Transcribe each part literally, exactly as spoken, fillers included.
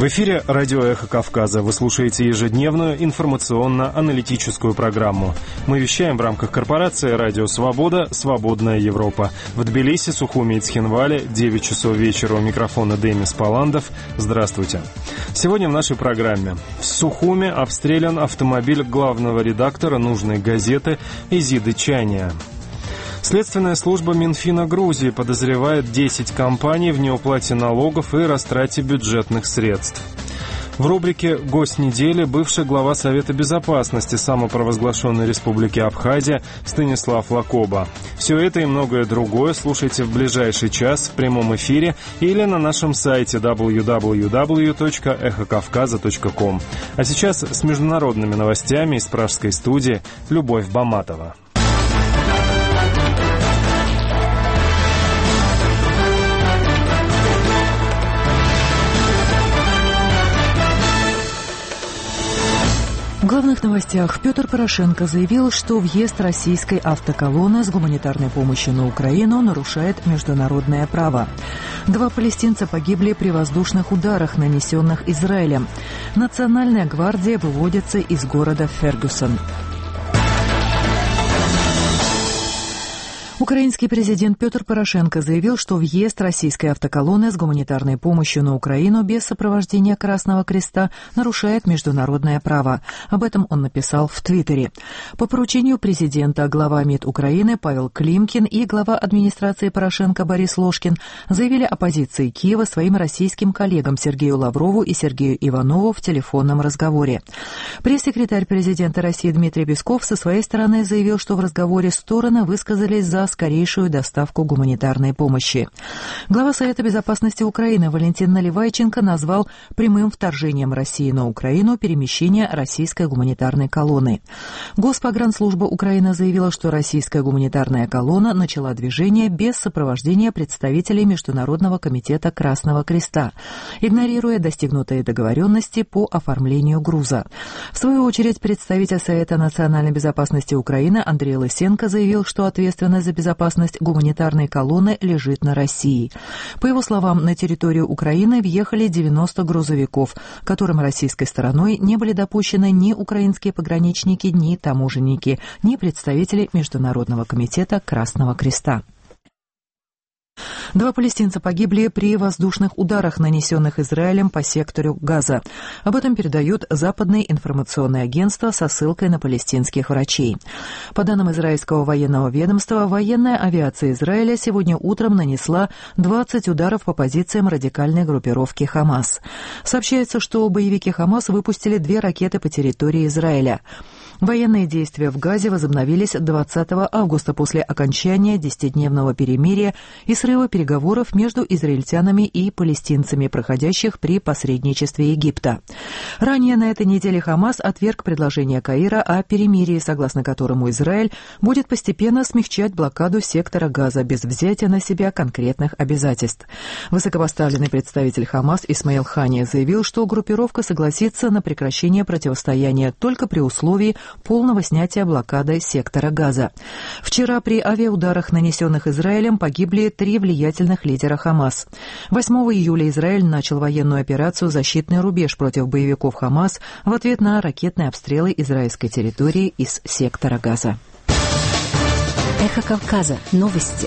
В эфире радио «Эхо Кавказа». Вы слушаете ежедневную информационно-аналитическую программу. Мы вещаем в рамках корпорации «Радио Свобода. Свободная Европа». В Тбилиси, Сухуми и Цхинвале, девять часов вечера, у микрофона Демис Паландов. Здравствуйте. Сегодня в нашей программе. В Сухуми обстрелян автомобиль главного редактора нужной газеты Изиды Чания. Следственная служба Минфина Грузии подозревает десять компаний в неуплате налогов и растрате бюджетных средств. В рубрике «Гость недели» бывший глава Совета Безопасности самопровозглашенной Республики Абхазия Станислав Лакоба. Все это и многое другое слушайте в ближайший час в прямом эфире или на нашем сайте дабл ю дабл ю дабл ю точка эхо кавказа точка ком. А сейчас с международными новостями из пражской студии Любовь Баматова. В главных новостях Петр Порошенко заявил, что въезд российской автоколонны с гуманитарной помощью на Украину нарушает международное право. Два палестинца погибли при воздушных ударах, нанесенных Израилем. Национальная гвардия выводится из города Фергюсон. Украинский президент Петр Порошенко заявил, что въезд российской автоколонны с гуманитарной помощью на Украину без сопровождения Красного Креста нарушает международное право. Об этом он написал в Твиттере. По поручению президента глава МИД Украины Павел Климкин и глава администрации Порошенко Борис Ложкин заявили о позиции Киева своим российским коллегам Сергею Лаврову и Сергею Иванову в телефонном разговоре. Пресс-секретарь президента России Дмитрий Песков со своей стороны заявил, что в разговоре стороны высказались за скорейшую доставку гуманитарной помощи. Глава Совета Безопасности Украины Валентин Наливайченко назвал прямым вторжением России на Украину перемещение российской гуманитарной колонны. Госпогранслужба Украины заявила, что российская гуманитарная колонна начала движение без сопровождения представителей Международного комитета Красного Креста, игнорируя достигнутые договоренности по оформлению груза. В свою очередь, представитель Совета национальной безопасности Украины Андрей Лысенко заявил, что ответственность за безопасность гуманитарной колонны лежит на России. По его словам, на территорию Украины въехали девяносто грузовиков, к которым российской стороной не были допущены ни украинские пограничники, ни таможенники, ни представители Международного комитета Красного Креста. Два палестинца погибли при воздушных ударах, нанесенных Израилем по сектору Газа. Об этом передают западные информационные агентства со ссылкой на палестинских врачей. По данным израильского военного ведомства, военная авиация Израиля сегодня утром нанесла двадцать ударов по позициям радикальной группировки «Хамас». Сообщается, что боевики «Хамас» выпустили две ракеты по территории Израиля. Военные действия в Газе возобновились двадцатого августа после окончания десятидневного перемирия и срыва переговоров между израильтянами и палестинцами, проходящих при посредничестве Египта. Ранее на этой неделе Хамас отверг предложение Каира о перемирии, согласно которому Израиль будет постепенно смягчать блокаду сектора Газа без взятия на себя конкретных обязательств. Высокопоставленный представитель Хамас Исмаил Хания заявил, что группировка согласится на прекращение противостояния только при условии полного снятия блокады сектора Газа. Вчера при авиаударах, нанесенных Израилем, погибли три влиятельных лидера Хамас. восьмого июля Израиль начал военную операцию «Защитный рубеж» против боевиков Хамас в ответ на ракетные обстрелы израильской территории из сектора Газа. Эхо Кавказа. Новости.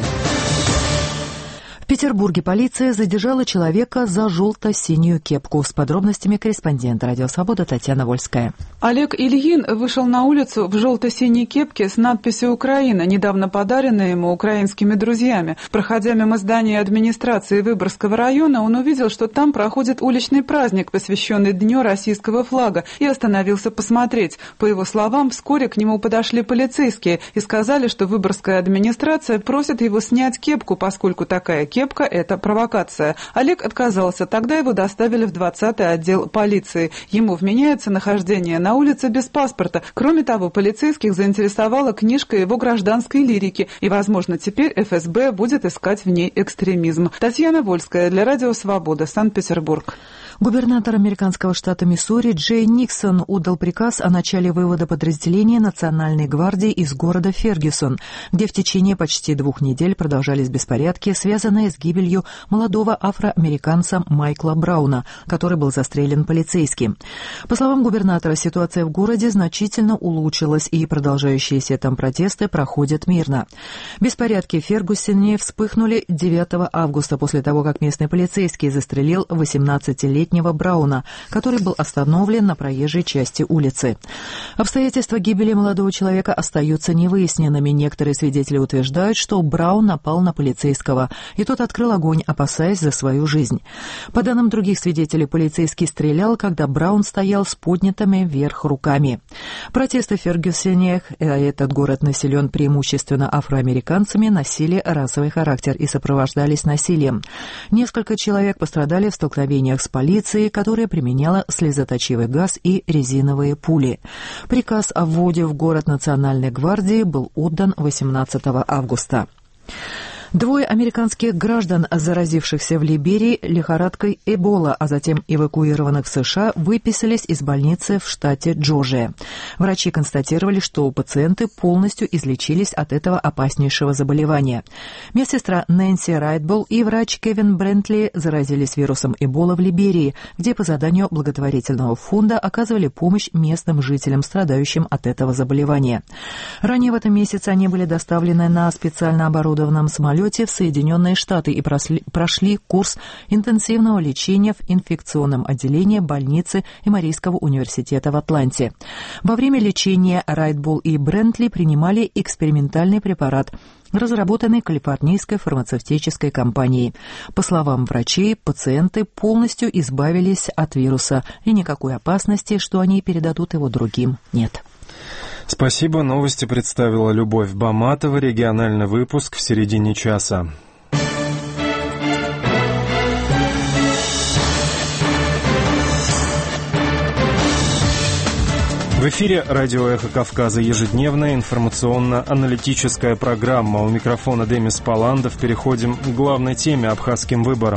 В Петербурге полиция задержала человека за желто-синюю кепку. С подробностями корреспондент «Радио Свобода» Татьяна Вольская. Олег Ильин вышел на улицу в желто-синей кепке с надписью «Украина», недавно подаренной ему украинскими друзьями. Проходя мимо здания администрации Выборгского района, он увидел, что там проходит уличный праздник, посвященный Дню российского флага, и остановился посмотреть. По его словам, вскоре к нему подошли полицейские и сказали, что Выборгская администрация просит его снять кепку, поскольку такая кепка – это провокация. Олег отказался, тогда его доставили в двадцатый отдел полиции. Ему вменяется нахождение на улице без паспорта. Кроме того, полицейских заинтересовала книжка его гражданской лирики, и, возможно, теперь эф эс бэ будет искать в ней экстремизм. Татьяна Вольская для Радио Свобода, Санкт-Петербург. Губернатор американского штата Миссури Джей Никсон отдал приказ о начале вывода подразделения Национальной гвардии из города Фергюсон, где в течение почти двух недель продолжались беспорядки, связанные с гибелью молодого афроамериканца Майкла Брауна, который был застрелен полицейским. По словам губернатора, ситуация в городе значительно улучшилась, и продолжающиеся там протесты проходят мирно. Беспорядки в Фергюсоне вспыхнули девятого августа после того, как местный полицейский застрелил восемнадцатилетнего Брауна, который был остановлен на проезжей части улицы. Обстоятельства гибели молодого человека остаются невыясненными. Некоторые свидетели утверждают, что Браун напал на полицейского, и тот открыл огонь, опасаясь за свою жизнь. По данным других свидетелей, полицейский стрелял, когда Браун стоял с поднятыми вверх руками. Протесты в Фергюсоне, этот город населен преимущественно афроамериканцами, носили расовый характер и сопровождались насилием. Несколько человек пострадали в столкновениях с полицией, которая применяла слезоточивый газ и резиновые пули. Приказ о вводе в город Национальной гвардии был отдан восемнадцатого августа. Двое американских граждан, заразившихся в Либерии лихорадкой Эбола, а затем эвакуированных в США, выписались из больницы в штате Джорджия. Врачи констатировали, что пациенты полностью излечились от этого опаснейшего заболевания. Медсестра Нэнси Райтбол и врач Кевин Брентли заразились вирусом Эбола в Либерии, где по заданию благотворительного фонда оказывали помощь местным жителям, страдающим от этого заболевания. Ранее в этом месяце они были доставлены на специально оборудованном самолете в Соединенные Штаты и прошли, прошли курс интенсивного лечения в инфекционном отделении больницы Эморийского университета в Атланте. Во время лечения Райтбол и Брентли принимали экспериментальный препарат, разработанный калифорнийской фармацевтической компанией. По словам врачей, пациенты полностью избавились от вируса, и никакой опасности, что они передадут его другим, нет. Спасибо. Новости представила Любовь Баматова. Региональный выпуск в середине часа. В эфире радио «Эхо Кавказа», ежедневная информационно-аналитическая программа. У микрофона Демис Паландов. Переходим к главной теме — абхазским выборам.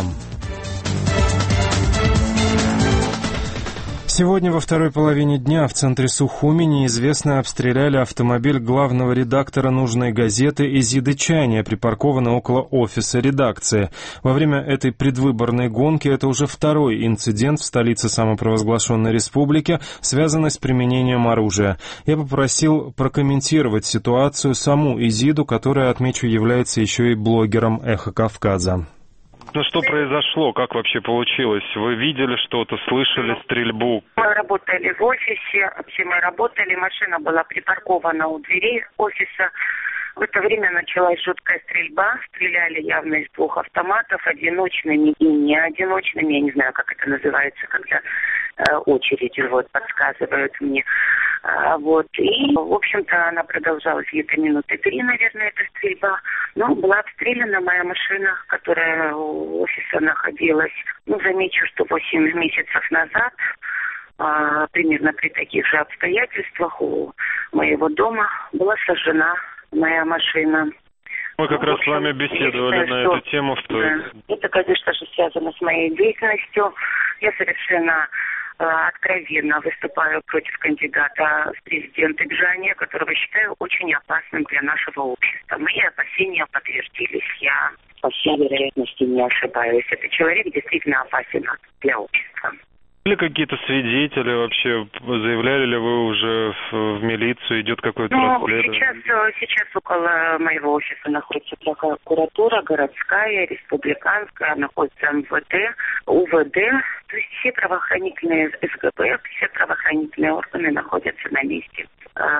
Сегодня во второй половине дня в центре Сухуми неизвестные обстреляли автомобиль главного редактора нужной газеты Изиды Чайния, припаркованный около офиса редакции. Во время этой предвыборной гонки это уже второй инцидент в столице самопровозглашенной республики, связанный с применением оружия. Я попросил прокомментировать ситуацию саму Изиду, которая, отмечу, является еще и блогером «Эхо Кавказа». Ну что произошло? Как вообще получилось? Вы видели что-то, слышали стрельбу? Мы работали в офисе, все мы работали, машина была припаркована у дверей офиса. В это время началась жуткая стрельба, стреляли явно из двух автоматов, одиночными и не одиночными, я не знаю, как это называется, когда э, очередь вот подсказывают мне. А, вот, и, в общем-то, она продолжалась где-то минуты три, наверное, эта стрельба. Но была обстреляна моя машина, которая у офиса находилась. Ну, замечу, что восемь месяцев назад, а, примерно при таких же обстоятельствах, у моего дома была сожжена моя машина. Мы как ну, раз общем, с вами беседовали считаю, на что, эту тему. Что... Да, это, конечно же, связано с моей деятельностью. Я совершенно э, откровенно выступаю против кандидата в президенты Джания, которого считаю очень опасным для нашего общества. Мои опасения подтвердились. Я, по всей вероятности, не ошибаюсь. Этот человек действительно опасен для общества. Были какие-то свидетели вообще? Заявляли ли вы уже в, в милицию? Идет какое-то ну, расследование? Сейчас, сейчас около моего офиса находится прокуратура, городская, республиканская, находится МВД, УВД. То есть все правоохранительные СГБ, все правоохранительные органы находятся на месте.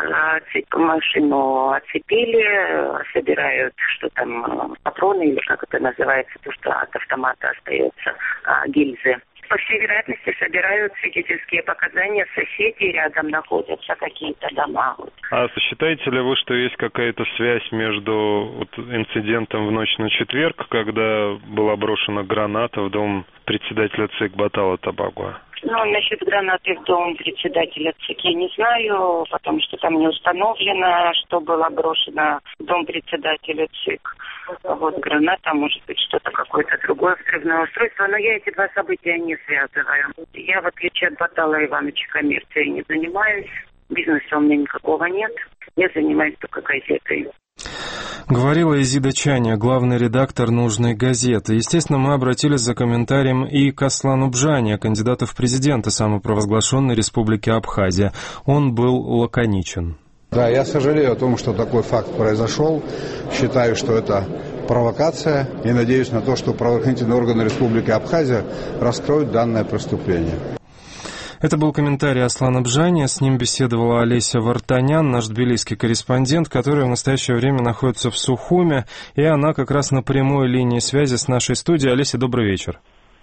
Машину оцепили, собирают, что там, патроны или как это называется, то, что от автомата остается, гильзы. По всей вероятности собирают свидетельские показания, соседей рядом находятся, какие-то дома. А считаете ли вы, что есть какая-то связь между вот, инцидентом в ночь на четверг, когда была брошена граната в дом председателя ЦИК Батала Табагуа? Ну, насчет гранаты в дом председателя ЦИК я не знаю, потому что там не установлено, что было брошено в дом председателя ЦИК. Вот граната, может быть, что-то, какое-то другое взрывное устройство. Но я эти два события не связываю. Я, в отличие от Баталова Ивановича, коммерцией не занимаюсь. Бизнеса у меня никакого нет. Я занимаюсь только газетой. Говорила Изида Чаня, главный редактор нужной газеты. Естественно, мы обратились за комментарием и к Аслану Бжане, кандидату в президенты самопровозглашенной республики Абхазия. Он был лаконичен. Да, я сожалею о том, что такой факт произошел. Считаю, что это провокация и надеюсь на то, что правоохранительные органы Республики Абхазия раскроют данное преступление. Это был комментарий Аслана Бжани, с ним беседовала Олеся Вартанян, наш тбилисский корреспондент, который в настоящее время находится в Сухуме, и она как раз на прямой линии связи с нашей студией. Олеся, добрый вечер.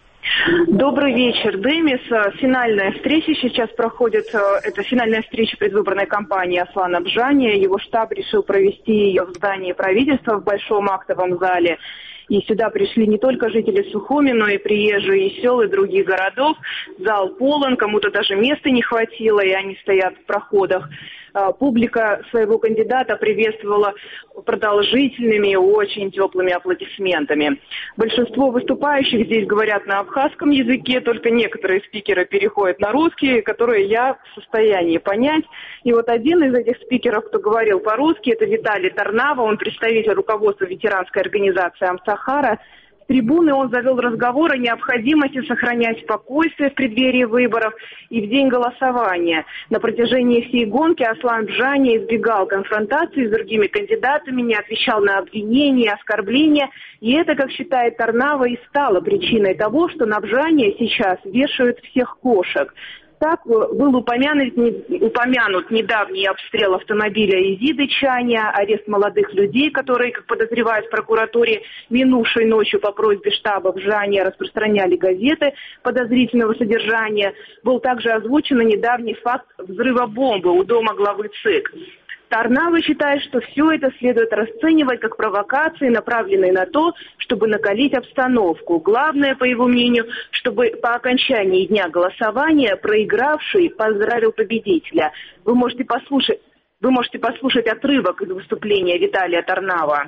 Добрый вечер, Демис. Финальная встреча сейчас проходит. Это финальная встреча предвыборной кампании Аслана Бжани. Его штаб решил провести ее в здании правительства в Большом актовом зале. И сюда пришли не только жители Сухуми, но и приезжие из сел и других городов. Зал полон, кому-то даже места не хватило, и они стоят в проходах. Публика своего кандидата приветствовала продолжительными и очень теплыми аплодисментами. Большинство выступающих здесь говорят на абхазском языке, только некоторые спикеры переходят на русский, которые я в состоянии понять. И вот один из этих спикеров, кто говорил по-русски, это Виталий Тарнава, он представитель руководства ветеранской организации «Амсахара». С трибуны он завел разговор о необходимости сохранять спокойствие в преддверии выборов и в день голосования. На протяжении всей гонки Аслан Бжани избегал конфронтации с другими кандидатами, не отвечал на обвинения, оскорбления. И это, как считает Тарнава, и стало причиной того, что на Бжани сейчас вешают всех кошек. Так был упомянут, упомянут недавний обстрел автомобиля Изиды Чаня, арест молодых людей, которые, как подозревают в прокуратуре, минувшей ночью по просьбе штаба Бжани распространяли газеты подозрительного содержания. Был также озвучен недавний факт взрыва бомбы у дома главы ЦИК. Тарнава считает, что все это следует расценивать как провокации, направленные на то, чтобы накалить обстановку. Главное, по его мнению, чтобы по окончании дня голосования проигравший поздравил победителя. Вы можете послушать, вы можете послушать отрывок из выступления Виталия Тарнава.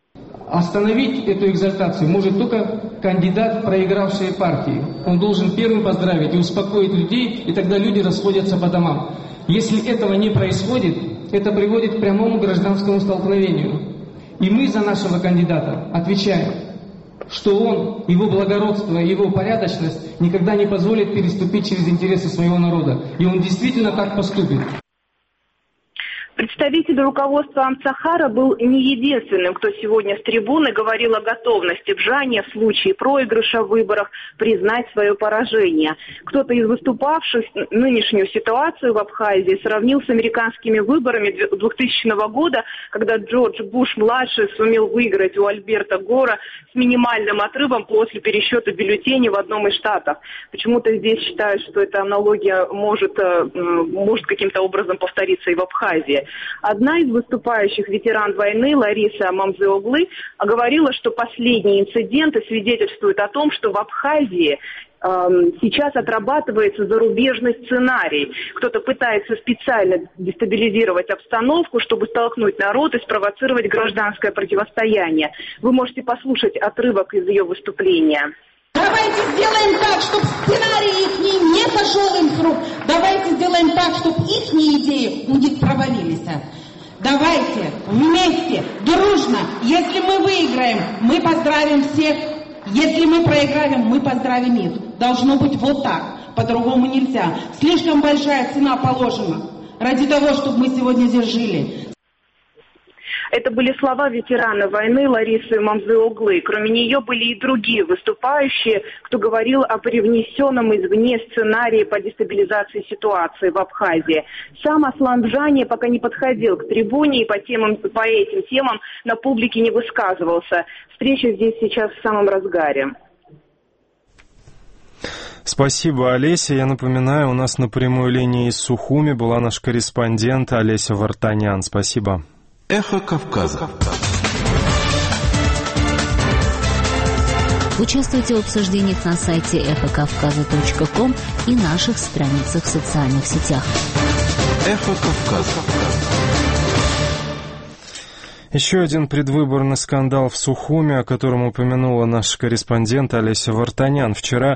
Остановить эту экзальтацию может только кандидат, проигравший партии. Он должен первым поздравить и успокоить людей, и тогда люди расходятся по домам. Если этого не происходит, это приводит к прямому гражданскому столкновению. И мы за нашего кандидата отвечаем, что он, его благородство, его порядочность никогда не позволит переступить через интересы своего народа. И он действительно так поступит. Представитель руководства Амсахара был не единственным, кто сегодня с трибуны говорил о готовности Бжани в случае проигрыша в выборах признать свое поражение. Кто-то из выступавших нынешнюю ситуацию в Абхазии сравнил с американскими выборами двухтысячного года, когда Джордж Буш-младший сумел выиграть у Альберта Гора с минимальным отрывом после пересчета бюллетеней в одном из штатов. Почему-то здесь считают, что эта аналогия может, может каким-то образом повториться и в Абхазии. Одна из выступающих ветеран войны, Лариса Мамзеоглы, говорила, что последние инциденты свидетельствуют о том, что в Абхазии э, сейчас отрабатывается зарубежный сценарий. Кто-то пытается специально дестабилизировать обстановку, чтобы столкнуть народ и спровоцировать гражданское противостояние. Вы можете послушать отрывок из ее выступления. Давайте сделаем так, чтобы сценарий их не сошел им с рук. Давайте сделаем так, чтобы их идеи у них провалились. Давайте вместе, дружно. Если мы выиграем, мы поздравим всех. Если мы проиграем, мы поздравим их. Должно быть вот так. По-другому нельзя. Слишком большая цена положена ради того, чтобы мы сегодня здесь жили. Это были слова ветерана войны Ларисы Мамзеоглы. Кроме нее были и другие выступающие, кто говорил о привнесенном извне сценарии по дестабилизации ситуации в Абхазии. Сам Аслан Бжани пока не подходил к трибуне и по, темам, по этим темам на публике не высказывался. Встреча здесь сейчас в самом разгаре. Спасибо, Олеся. Я напоминаю, у нас на прямой линии из Сухуми была наш корреспондент Олеся Вартанян. Спасибо. Эхо Кавказа. Участвуйте в обсуждениях на сайте эхо кавказа точка ком и наших страницах в социальных сетях. Эхо Кавказа. Еще один предвыборный скандал в Сухуми, о котором упомянула наш корреспондент Олеся Вартанян. Вчера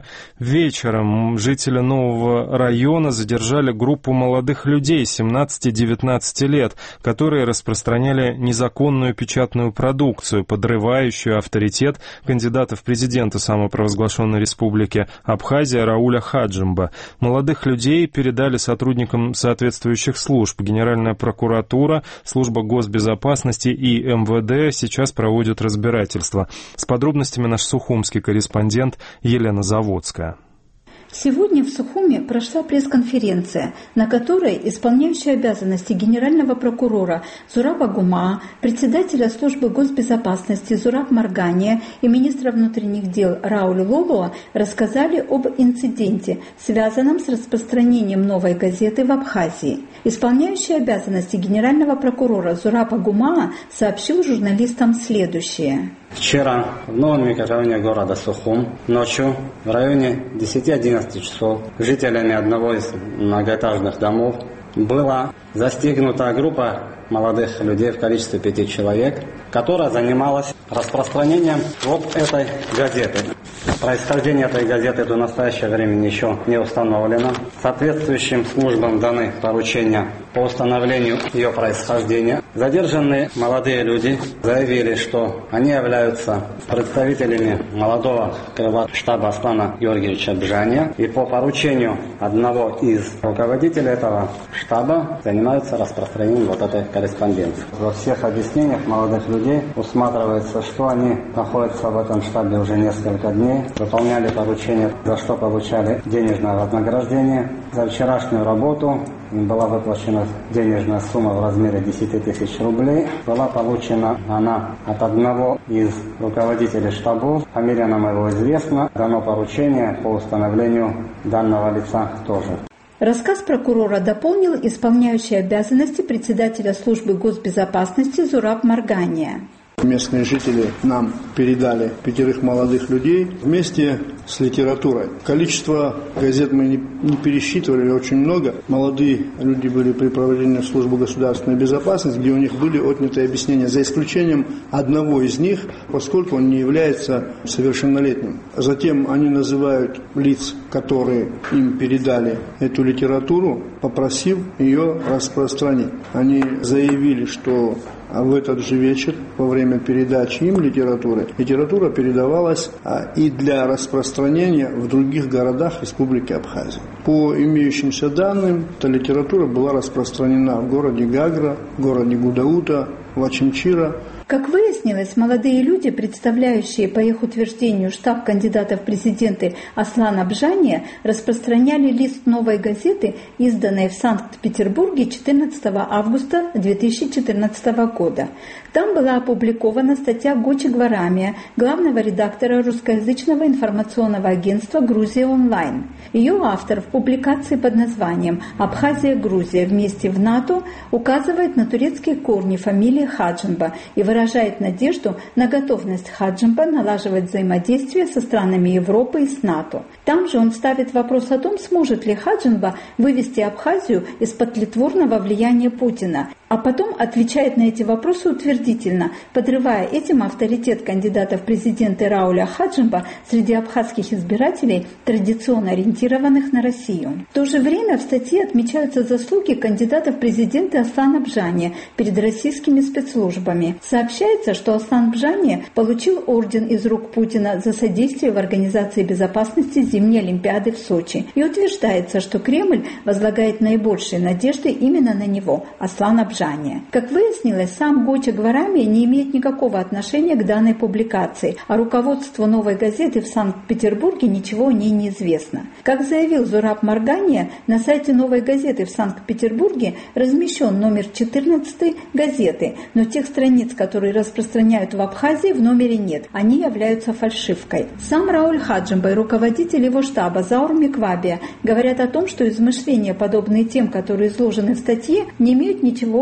вечером жители нового района задержали группу молодых людей семнадцати-девятнадцати лет, которые распространяли незаконную печатную продукцию, подрывающую авторитет кандидата в президенты самопровозглашенной республики Абхазия Рауля Хаджимба. Молодых людей передали сотрудникам соответствующих служб. Генеральная прокуратура, служба госбезопасности и и эм вэ дэ сейчас проводят разбирательство. С подробностями наш сухумский корреспондент Елена Заводская. Сегодня в Сухуми прошла пресс-конференция, на которой исполняющий обязанности генерального прокурора Зураба Гумаа, председателя службы госбезопасности Зураб Маргания и министра внутренних дел Рауль Лолуа рассказали об инциденте, связанном с распространением новой газеты в Абхазии. Исполняющий обязанности генерального прокурора Зураба Гумаа сообщил журналистам следующее. Вчера в новом микрорайоне города Сухум ночью в районе десяти-одиннадцати часов жителями одного из многоэтажных домов была застигнута группа молодых людей в количестве пяти человек, которая занималась распространением вот этой газеты. Происхождение этой газеты до настоящего времени еще не установлено. Соответствующим службам даны поручения по установлению ее происхождения. Задержанные молодые люди заявили, что они являются представителями молодого крыла штаба Аслана Георгиевича Бжания, и по поручению одного из руководителей этого штаба занимаются распространением вот этой корреспонденции. Во всех объяснениях молодых людей усматривается, что они находятся в этом штабе уже несколько дней, выполняли поручения, за что получали денежное вознаграждение. За вчерашнюю работу им была выплачена денежная сумма в размере десяти тысяч рублей. Была получена она от одного из руководителей штабов, фамилия нам его известна. Дано поручение по установлению данного лица тоже. Рассказ прокурора дополнил исполняющий обязанности председателя службы госбезопасности Зураб Маргания. Местные жители нам передали пятерых молодых людей вместе с литературой. Количество газет мы не, не пересчитывали, очень много. Молодые люди были припровождены в службу государственной безопасности, где у них были отняты объяснения, за исключением одного из них, поскольку он не является совершеннолетним. Затем они называют лиц, которые им передали эту литературу, попросив ее распространить. Они заявили, что а в этот же вечер, во время передачи им литературы, литература передавалась а, и для распространения в других городах Республики Абхазия. По имеющимся данным, эта литература была распространена в городе Гагра, в городе Гудаута, в Ачимчира. Как выяснилось, молодые люди, представляющие, по их утверждению, штаб кандидата в президенты Аслана Бжания, распространяли лист новой газеты, изданной в Санкт-Петербурге четырнадцатого августа две тысячи четырнадцатого года. Там была опубликована статья Гочи Гварамия, главного редактора русскоязычного информационного агентства «Грузия онлайн». Ее автор в публикации под названием «Абхазия-Грузия вместе в НАТО» указывает на турецкие корни фамилии Хаджимба и выражает надежду на готовность Хаджимба налаживать взаимодействие со странами Европы и с НАТО. Там же он ставит вопрос о том, сможет ли Хаджимба вывести Абхазию из-под тлетворного влияния Путина, а потом отвечает на эти вопросы утвердительно, подрывая этим авторитет кандидата в президенты Рауля Хаджимба среди абхазских избирателей, традиционно ориентированных на Россию. В то же время в статье отмечаются заслуги кандидата в президенты Аслана Бжания перед российскими спецслужбами. Сообщается, что Аслан Бжания получил орден из рук Путина за содействие в организации безопасности зимней Олимпиады в Сочи. И утверждается, что Кремль возлагает наибольшие надежды именно на него, Аслана Бжания. Как выяснилось, сам Гоча Гварамия не имеет никакого отношения к данной публикации, а руководству «Новой газеты» в Санкт-Петербурге ничего о ней не известно. Как заявил Зураб Маргания, на сайте «Новой газеты» в Санкт-Петербурге размещен номер четырнадцать газеты, но тех страниц, которые распространяют в Абхазии, в номере нет. Они являются фальшивкой. Сам Рауль Хаджимба и руководитель его штаба Заур Миквабия говорят о том, что измышления, подобные тем, которые изложены в статье, не имеют ничего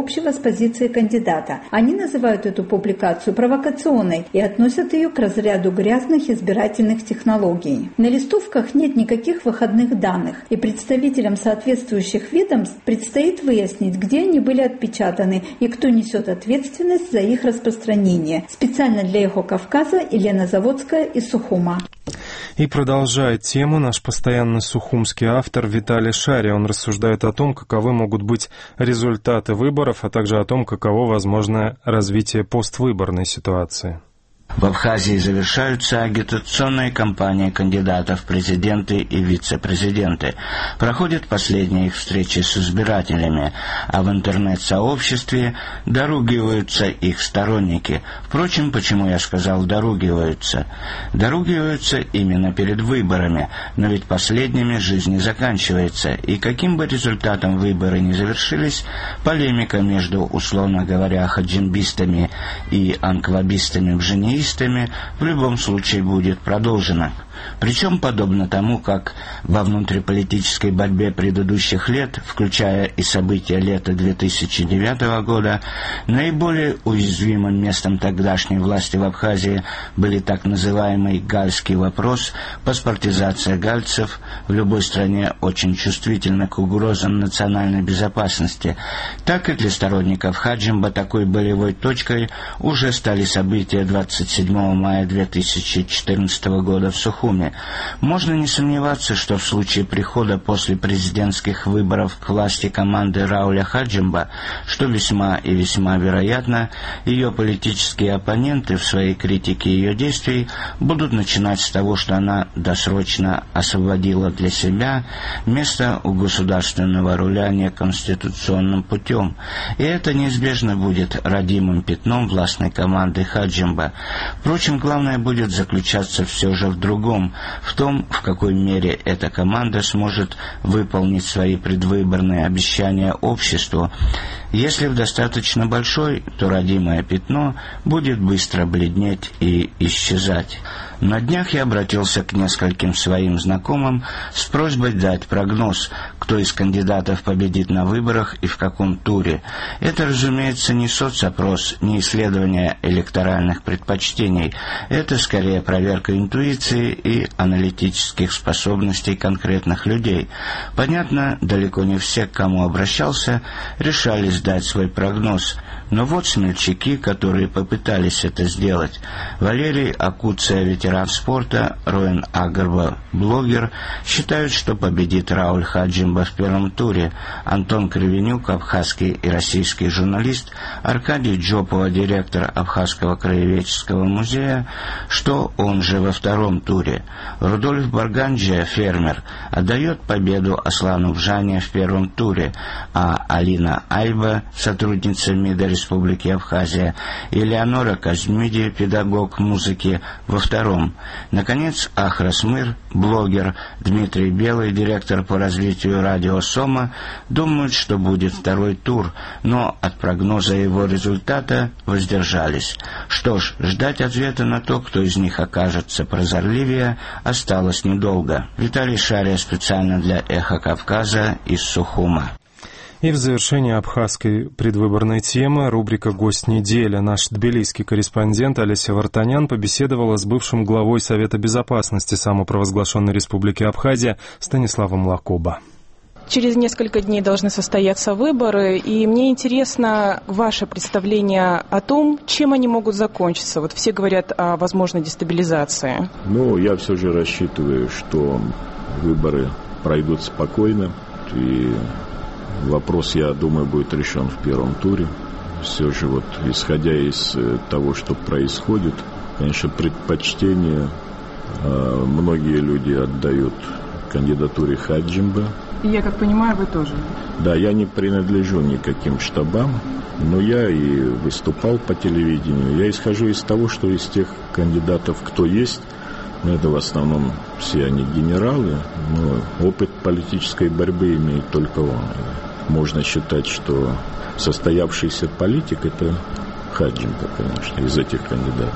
общего с позицией кандидата. Они называют эту публикацию провокационной и относят ее к разряду грязных избирательных технологий. На листовках нет никаких выходных данных, и представителям соответствующих ведомств предстоит выяснить, где они были отпечатаны и кто несет ответственность за их распространение. Специально для «Эхо Кавказа» Елена Заводская из Сухума. И продолжает тему наш постоянный сухумский автор Виталий Шария. Он рассуждает о том, каковы могут быть результаты выборов, а также о том, каково возможное развитие поствыборной ситуации. В Абхазии завершаются агитационные кампании кандидатов в президенты и вице-президенты. Проходят последние их встречи с избирателями, а в интернет-сообществе доругиваются их сторонники. Впрочем, почему я сказал «доругиваются»? Доругиваются именно перед выборами, но ведь последними жизнь не заканчивается, и каким бы результатом выборы ни завершились, полемика между, условно говоря, хаджимбистами и анквабистами-бженеистами в любом случае будет продолжена. Причем, подобно тому, как во внутриполитической борьбе предыдущих лет, включая и события лета две тысячи девятого года, наиболее уязвимым местом тогдашней власти в Абхазии были так называемый гальский вопрос, паспортизация гальцев в любой стране очень чувствительна к угрозам национальной безопасности, так и для сторонников Хаджимба такой болевой точкой уже стали события двадцать седьмого мая две тысячи четырнадцатого года в Сухуме. Можно не сомневаться, что в случае прихода после президентских выборов к власти команды Рауля Хаджимба, что весьма и весьма вероятно, ее политические оппоненты в своей критике ее действий будут начинать с того, что она досрочно освободила для себя место у государственного руля неконституционным путем. И это неизбежно будет родимым пятном властной команды Хаджимба. Впрочем, главное будет заключаться все же в другом, в том, в какой мере эта команда сможет выполнить свои предвыборные обещания обществу. Если в достаточно большой, то родимое пятно будет быстро бледнеть и исчезать. На днях я обратился к нескольким своим знакомым с просьбой дать прогноз, кто из кандидатов победит на выборах и в каком туре. Это, разумеется, не соцопрос, не исследование электоральных предпочтений. Это скорее проверка интуиции и аналитических способностей конкретных людей. Понятно, далеко не все, к кому обращался, решались дать свой прогноз. Но вот смельчаки, которые попытались это сделать. Валерий Акуция, ветеран спорта, Роин Агарба, блогер, считают, что победит Рауль Хаджимба в первом туре. Антон Кривенюк, абхазский и российский журналист, Аркадий Джопова, директор Абхазского краеведческого музея, что он же во втором туре. Рудольф Барганджия, фермер, отдает победу Аслану Бжане в первом туре, а Алина Айба, сотрудница МИДа Республики Абхазия, и Леонора Казмиди, педагог музыки, во втором. Наконец, Ахрас Мыр, блогер, Дмитрий Белый, директор по развитию радио Сома, думают, что будет второй тур, но от прогноза его результата воздержались. Что ж, ждать ответа на то, кто из них окажется прозорливее, осталось недолго. Виталий Шария специально для «Эхо Кавказа» из Сухума. И в завершение абхазской предвыборной темы рубрика «Гость недели». Наш тбилисский корреспондент Олеся Вартанян побеседовала с бывшим главой Совета безопасности самопровозглашенной Республики Абхазия Станиславом Лакоба. Через несколько дней должны состояться выборы, и мне интересно ваше представление о том, чем они могут закончиться. Вот все говорят о возможной дестабилизации. Ну, я все же рассчитываю, что выборы пройдут спокойно, и вопрос, я думаю, будет решен в первом туре. Все же вот, исходя из того, что происходит, конечно, предпочтение э, многие люди отдают кандидатуре Хаджимба. Я как понимаю, вы тоже. Да, я не принадлежу никаким штабам, но я и выступал по телевидению. Я исхожу из того, что из тех кандидатов, кто есть, ну, это в основном все они генералы, но опыт политической борьбы имеет только он. Можно считать, что состоявшийся политик – это Хаджимба, конечно, из этих кандидатов.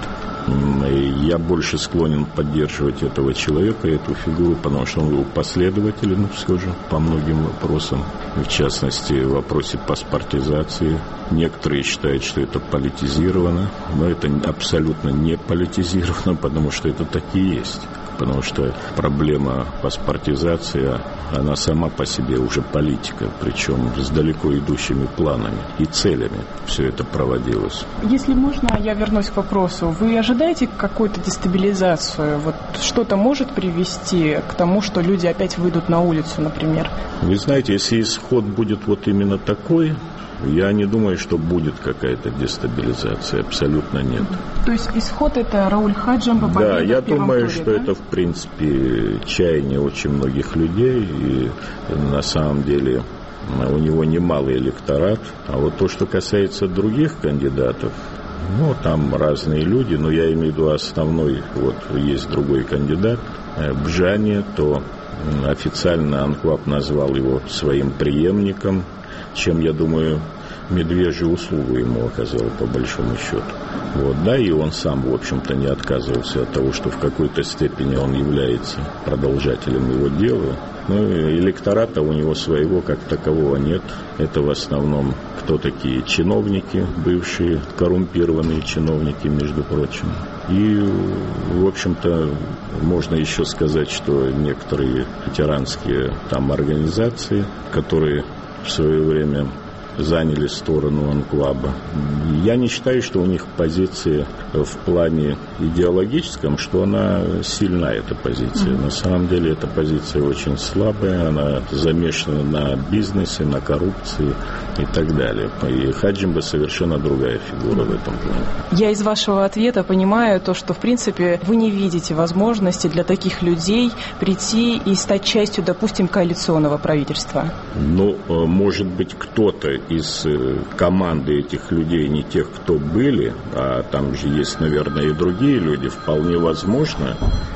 Я больше склонен поддерживать этого человека, эту фигуру, потому что он был последователен все же по многим вопросам, в частности, в вопросе паспортизации. Некоторые считают, что это политизировано, но это абсолютно не политизировано, потому что это так и есть. Потому что проблема паспортизации, она сама по себе уже политика, причем с далеко идущими планами и целями все это проводилось. Если можно, я вернусь к вопросу. Вы ожидаете какую-то дестабилизацию? Вот что-то может привести к тому, что люди опять выйдут на улицу, например? Вы знаете, если исход будет вот именно такой, я не думаю, что будет какая-то дестабилизация. Абсолютно нет. То есть исход — это Рауль Хаджимба? Да, я думаю, туре, что да? это, в принципе, чаяние очень многих людей. И на самом деле у него немалый электорат. А вот то, что касается других кандидатов, ну, там разные люди, но я имею в виду основной, вот есть другой кандидат, Бжане, то официально Анкваб назвал его своим преемником, чем, я думаю, медвежью услугу ему оказал, по большому счету. Вот, да, и он сам, в общем-то, не отказывался от того, что в какой-то степени он является продолжателем его дела. Но электората у него своего как такового нет. Это в основном кто такие чиновники, бывшие коррумпированные чиновники, между прочим. И, в общем-то, можно еще сказать, что некоторые ветеранские там организации, которые в свое время заняли сторону Анкваба. Я не считаю, что у них позиция в плане идеологическом, что она сильна, эта позиция. Mm-hmm. На самом деле эта позиция очень слабая, она замешана на бизнесе, на коррупции и так далее. И Хаджимба совершенно другая фигура в этом плане. Я из вашего ответа понимаю то, что, в принципе, вы не видите возможности для таких людей прийти и стать частью, допустим, коалиционного правительства. Ну, может быть, кто-то из команды этих людей, не тех, кто были, а там же есть, наверное, и другие люди, вполне возможно,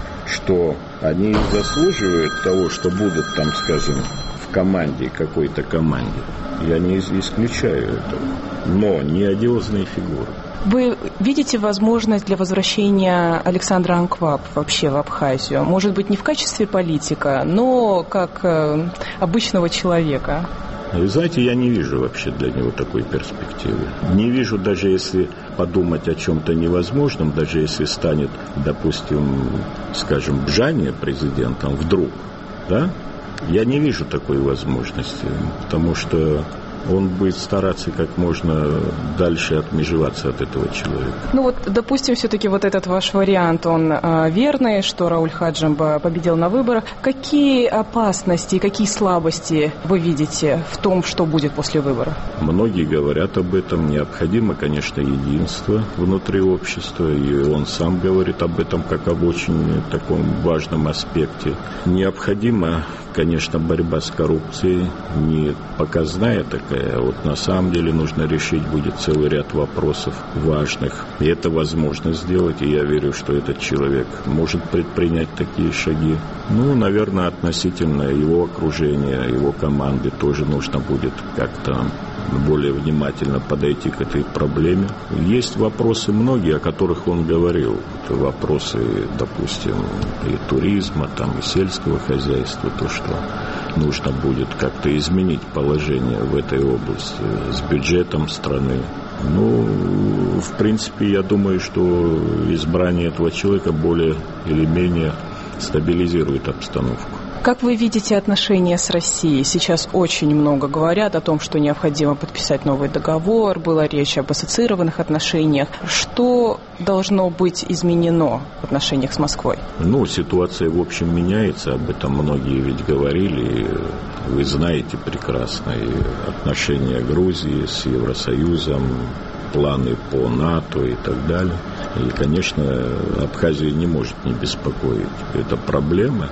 что они заслуживают того, что будут там, скажем, в команде, какой-то команде. Я не исключаю этого. Но не одиозные фигуры. Вы видите возможность для возвращения Александра Анкваб вообще в Абхазию? Может быть, не в качестве политика, но как э, обычного человека? Вы знаете, я не вижу вообще для него такой перспективы. Не вижу, даже если подумать о чем-то невозможном, даже если станет, допустим, скажем, Бжане президентом вдруг, да? Я не вижу такой возможности, потому что он будет стараться как можно дальше отмежеваться от этого человека. Ну вот, допустим, все-таки вот этот ваш вариант, он э, верный, что Рауль Хаджимба победил на выборах. Какие опасности, какие слабости вы видите в том, что будет после выборов? Многие говорят об этом. Необходимо, конечно, единство внутри общества, и он сам говорит об этом как об очень таком важном аспекте. Необходимо, конечно, борьба с коррупцией, не показная такая, а вот на самом деле нужно решить будет целый ряд вопросов важных. И это возможно сделать, и я верю, что этот человек может предпринять такие шаги. Ну, наверное, относительно его окружения, его команды тоже нужно будет как-то более внимательно подойти к этой проблеме. Есть вопросы многие, о которых он говорил. Это вопросы, допустим, и туризма, там, и сельского хозяйства, то, что нужно будет как-то изменить положение в этой области с бюджетом страны. Ну, в принципе, я думаю, что избрание этого человека более или менее стабилизирует обстановку. Как вы видите отношения с Россией? Сейчас очень много говорят о том, что необходимо подписать новый договор, была речь об ассоциированных отношениях. Что должно быть изменено в отношениях с Москвой? Ну, ситуация, в общем, меняется, об этом многие ведь говорили, вы знаете прекрасно, и отношения Грузии с Евросоюзом, планы по НАТО и так далее. И, конечно, Абхазию не может не беспокоить. Это проблема.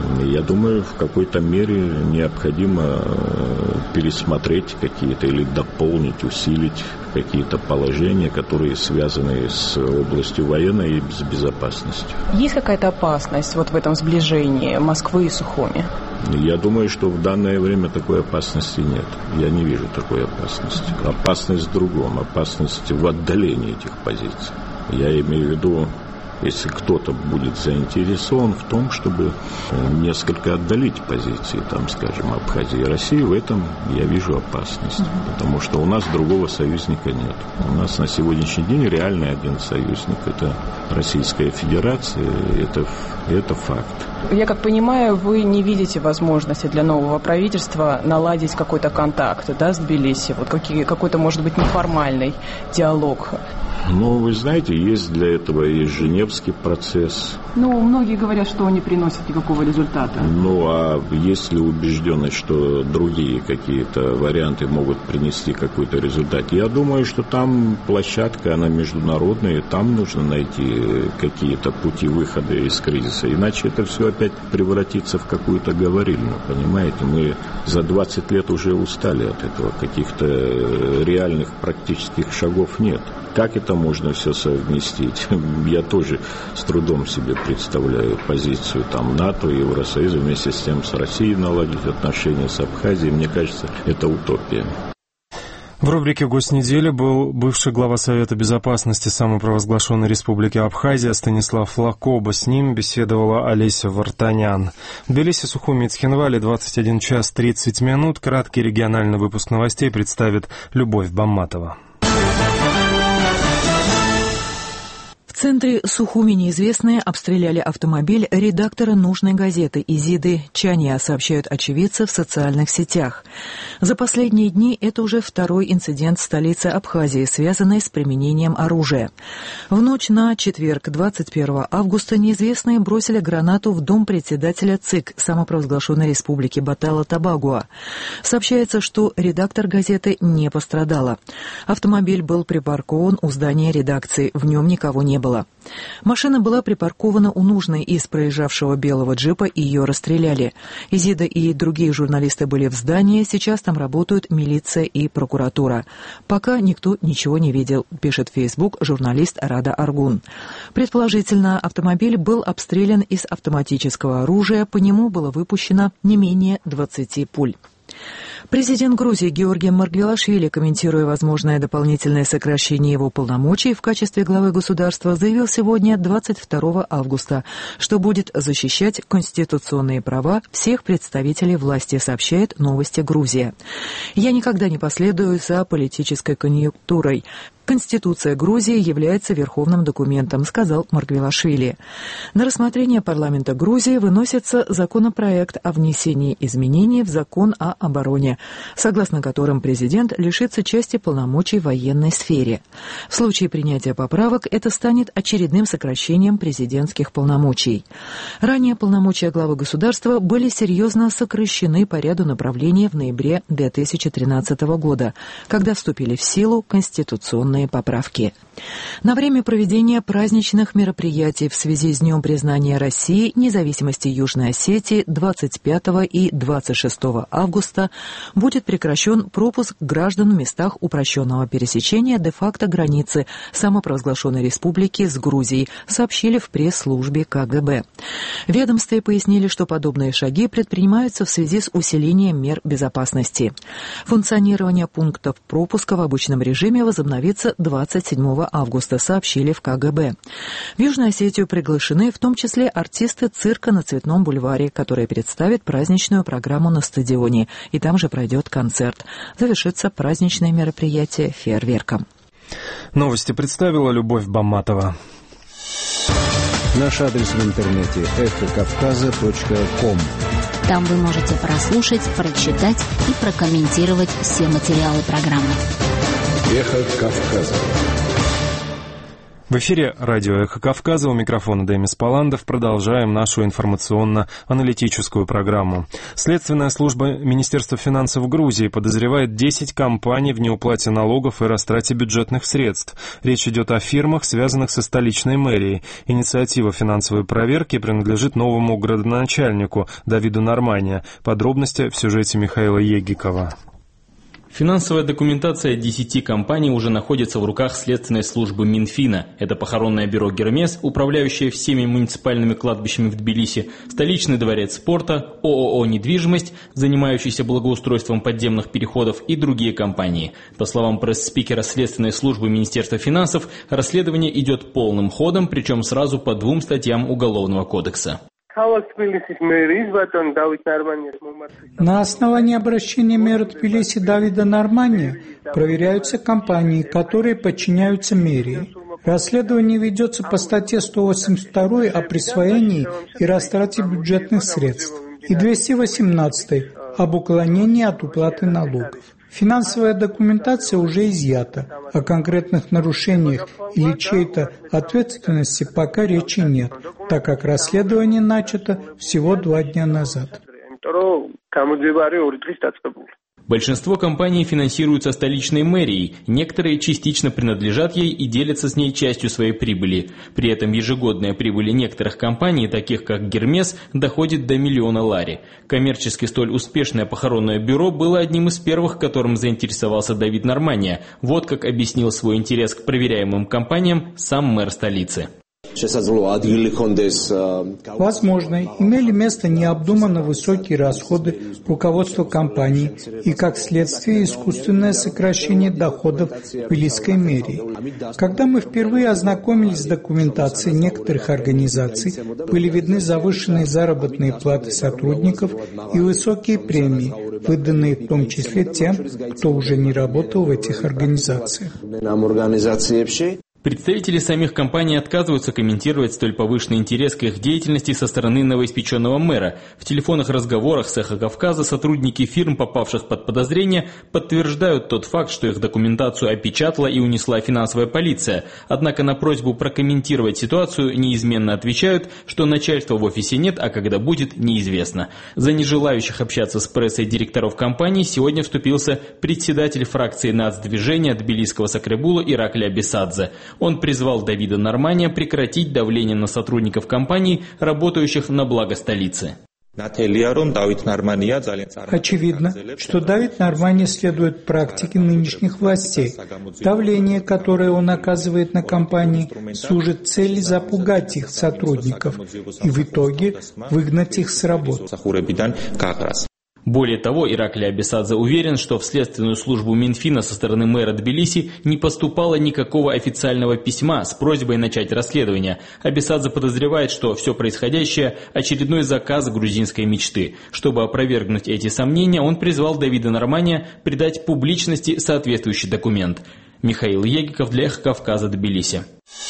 Я думаю, в какой-то мере необходимо пересмотреть какие-то или дополнить, усилить какие-то положения, которые связаны с областью военной и с безопасностью. Есть какая-то опасность вот в этом сближении Москвы и Сухуми? Я думаю, что в данное время такой опасности нет. Я не вижу такой опасности. Опасность в другом. Опасность в отдалении этих позиций. Я имею в виду если кто-то будет заинтересован в том, чтобы несколько отдалить позиции, там, скажем, Абхазии и России, в этом я вижу опасность, потому что у нас другого союзника нет. У нас на сегодняшний день реальный один союзник – это Российская Федерация, это, это факт. Я как понимаю, вы не видите возможности для нового правительства наладить какой-то контакт, да, с Тбилиси, вот какие, какой-то, может быть, неформальный диалог? Ну, вы знаете, есть для этого и Женевский процесс. Ну, многие говорят, что он не приносит никакого результата. Ну, а есть ли убежденность, что другие какие-то варианты могут принести какой-то результат? Я думаю, что там площадка, она международная, и там нужно найти какие-то пути выхода из кризиса. Иначе это все опять превратится в какую-то говорильню, понимаете? Мы за двадцать лет уже устали от этого. Каких-то реальных практических шагов нет. Как это можно все совместить? Я тоже с трудом себе представляю позицию там НАТО, Евросоюза, вместе с тем с Россией наладить отношения с Абхазией. Мне кажется, это утопия. В рубрике «Гость недели» был бывший глава Совета Безопасности самопровозглашенной Республики Абхазия Станислав Лакоба. С ним беседовала Олеся Вартанян. В Тбилиси, Сухуми и Цхинвале двадцать один час тридцать минут. Краткий региональный выпуск новостей представит Любовь Бамматова. В центре Сухуми неизвестные обстреляли автомобиль редактора нужной газеты Изиды Чания, сообщают очевидцы в социальных сетях. За последние дни это уже второй инцидент в столице Абхазии, связанный с применением оружия. В ночь на четверг, двадцать первого августа, неизвестные бросили гранату в дом председателя ЦИК самопровозглашенной республики Батала-Табагуа. Сообщается, что редактор газеты не пострадала. Автомобиль был припаркован у здания редакции, в нем никого не было. Машина была припаркована у нужной из проезжавшего белого джипа, и ее расстреляли. Изида и другие журналисты были в здании, сейчас там работают милиция и прокуратура. Пока никто ничего не видел, пишет в Facebook журналист Рада Аргун. Предположительно, автомобиль был обстрелян из автоматического оружия, по нему было выпущено не менее двадцати пуль. Президент Грузии Георгий Маргвелашвили, комментируя возможное дополнительное сокращение его полномочий в качестве главы государства, заявил сегодня, двадцать второго августа, что будет защищать конституционные права всех представителей власти, сообщает «Новости Грузия». «Я никогда не последую за политической конъюнктурой. Конституция Грузии является верховным документом», сказал Маргвелашвили. На рассмотрение парламента Грузии выносится законопроект о внесении изменений в закон о обороне, согласно которым президент лишится части полномочий в военной сфере. В случае принятия поправок это станет очередным сокращением президентских полномочий. Ранее полномочия главы государства были серьезно сокращены по ряду направлений в ноябре две тысячи тринадцатого года, когда вступили в силу конституционные поправки. На время проведения праздничных мероприятий в связи с Днем признания России независимости Южной Осетии двадцать пятого и двадцать шестого августа будет прекращен пропуск граждан в местах упрощенного пересечения де-факто границы самопровозглашенной республики с Грузией, сообщили в пресс-службе ка гэ бэ. В ведомстве пояснили, что подобные шаги предпринимаются в связи с усилением мер безопасности. Функционирование пунктов пропуска в обычном режиме возобновится двадцать седьмого августа, сообщили в ка гэ бэ. В Южную Осетию приглашены в том числе артисты цирка на Цветном бульваре, которые представят праздничную программу на стадионе, и там же пройдет концерт. Завершится праздничное мероприятие фейерверком. Новости представила Любовь Бамматова. Наш адрес в интернете эхо кавказа точка ком. Там вы можете прослушать, прочитать и прокомментировать все материалы программы. Эхо Кавказа. В эфире радио «Эхо Кавказа», у микрофона Демис Паландов. Продолжаем нашу информационно-аналитическую программу. Следственная служба Министерства финансов Грузии подозревает десять компаний в неуплате налогов и растрате бюджетных средств. Речь идет о фирмах, связанных со столичной мэрией. Инициатива финансовой проверки принадлежит новому градоначальнику Давиду Нормания. Подробности в сюжете Михаила Егикова. Финансовая документация десяти компаний уже находится в руках следственной службы Минфина. Это похоронное бюро «Гермес», управляющее всеми муниципальными кладбищами в Тбилиси, столичный дворец спорта, ООО «Недвижимость», занимающийся благоустройством подземных переходов, и другие компании. По словам пресс-спикера следственной службы Министерства финансов, расследование идет полным ходом, причем сразу по двум статьям Уголовного кодекса. На основании обращения мэра Тбилиси Давида Нармания проверяются компании, которые подчиняются мэрии. Расследование ведется по статье сто восемьдесят два о присвоении и растрате бюджетных средств и двести восемнадцать об уклонении от уплаты налогов. Финансовая документация уже изъята. О конкретных нарушениях или чьей-то ответственности пока речи нет, так как расследование начато всего два дня назад. Большинство компаний финансируются столичной мэрией, некоторые частично принадлежат ей и делятся с ней частью своей прибыли. При этом ежегодная прибыль некоторых компаний, таких как «Гермес», доходит до миллиона лари. Коммерчески столь успешное похоронное бюро было одним из первых, которым заинтересовался Давид Нармания. Вот как объяснил свой интерес к проверяемым компаниям сам мэр столицы. Возможно, имели место необдуманно высокие расходы руководства компании и, как следствие, искусственное сокращение доходов тбилисской мэрии. Когда мы впервые ознакомились с документацией некоторых организаций, были видны завышенные заработные платы сотрудников и высокие премии, выданные в том числе тем, кто уже не работал в этих организациях. Представители самих компаний отказываются комментировать столь повышенный интерес к их деятельности со стороны новоиспеченного мэра. В телефонных разговорах с «Эхо Кавказа» сотрудники фирм, попавших под подозрение, подтверждают тот факт, что их документацию опечатала и унесла финансовая полиция. Однако на просьбу прокомментировать ситуацию неизменно отвечают, что начальства в офисе нет, а когда будет, неизвестно. За нежелающих общаться с прессой директоров компаний сегодня вступился председатель фракции нацдвижения Тбилисского Сакребула Ираклий Абисадзе. Он призвал Давида Нармания прекратить давление на сотрудников компаний, работающих на благо столицы. Очевидно, что Давид Нармания следует практике нынешних властей. Давление, которое он оказывает на компании, служит цели запугать их сотрудников и в итоге выгнать их с работы. Более того, Ираклий Абисадзе уверен, что в следственную службу Минфина со стороны мэра Тбилиси не поступало никакого официального письма с просьбой начать расследование. Абисадзе подозревает, что все происходящее – очередной заказ грузинской мечты. Чтобы опровергнуть эти сомнения, он призвал Давида Нармания придать публичности соответствующий документ. Михаил Егиков для «Эхо Кавказа», Тбилиси.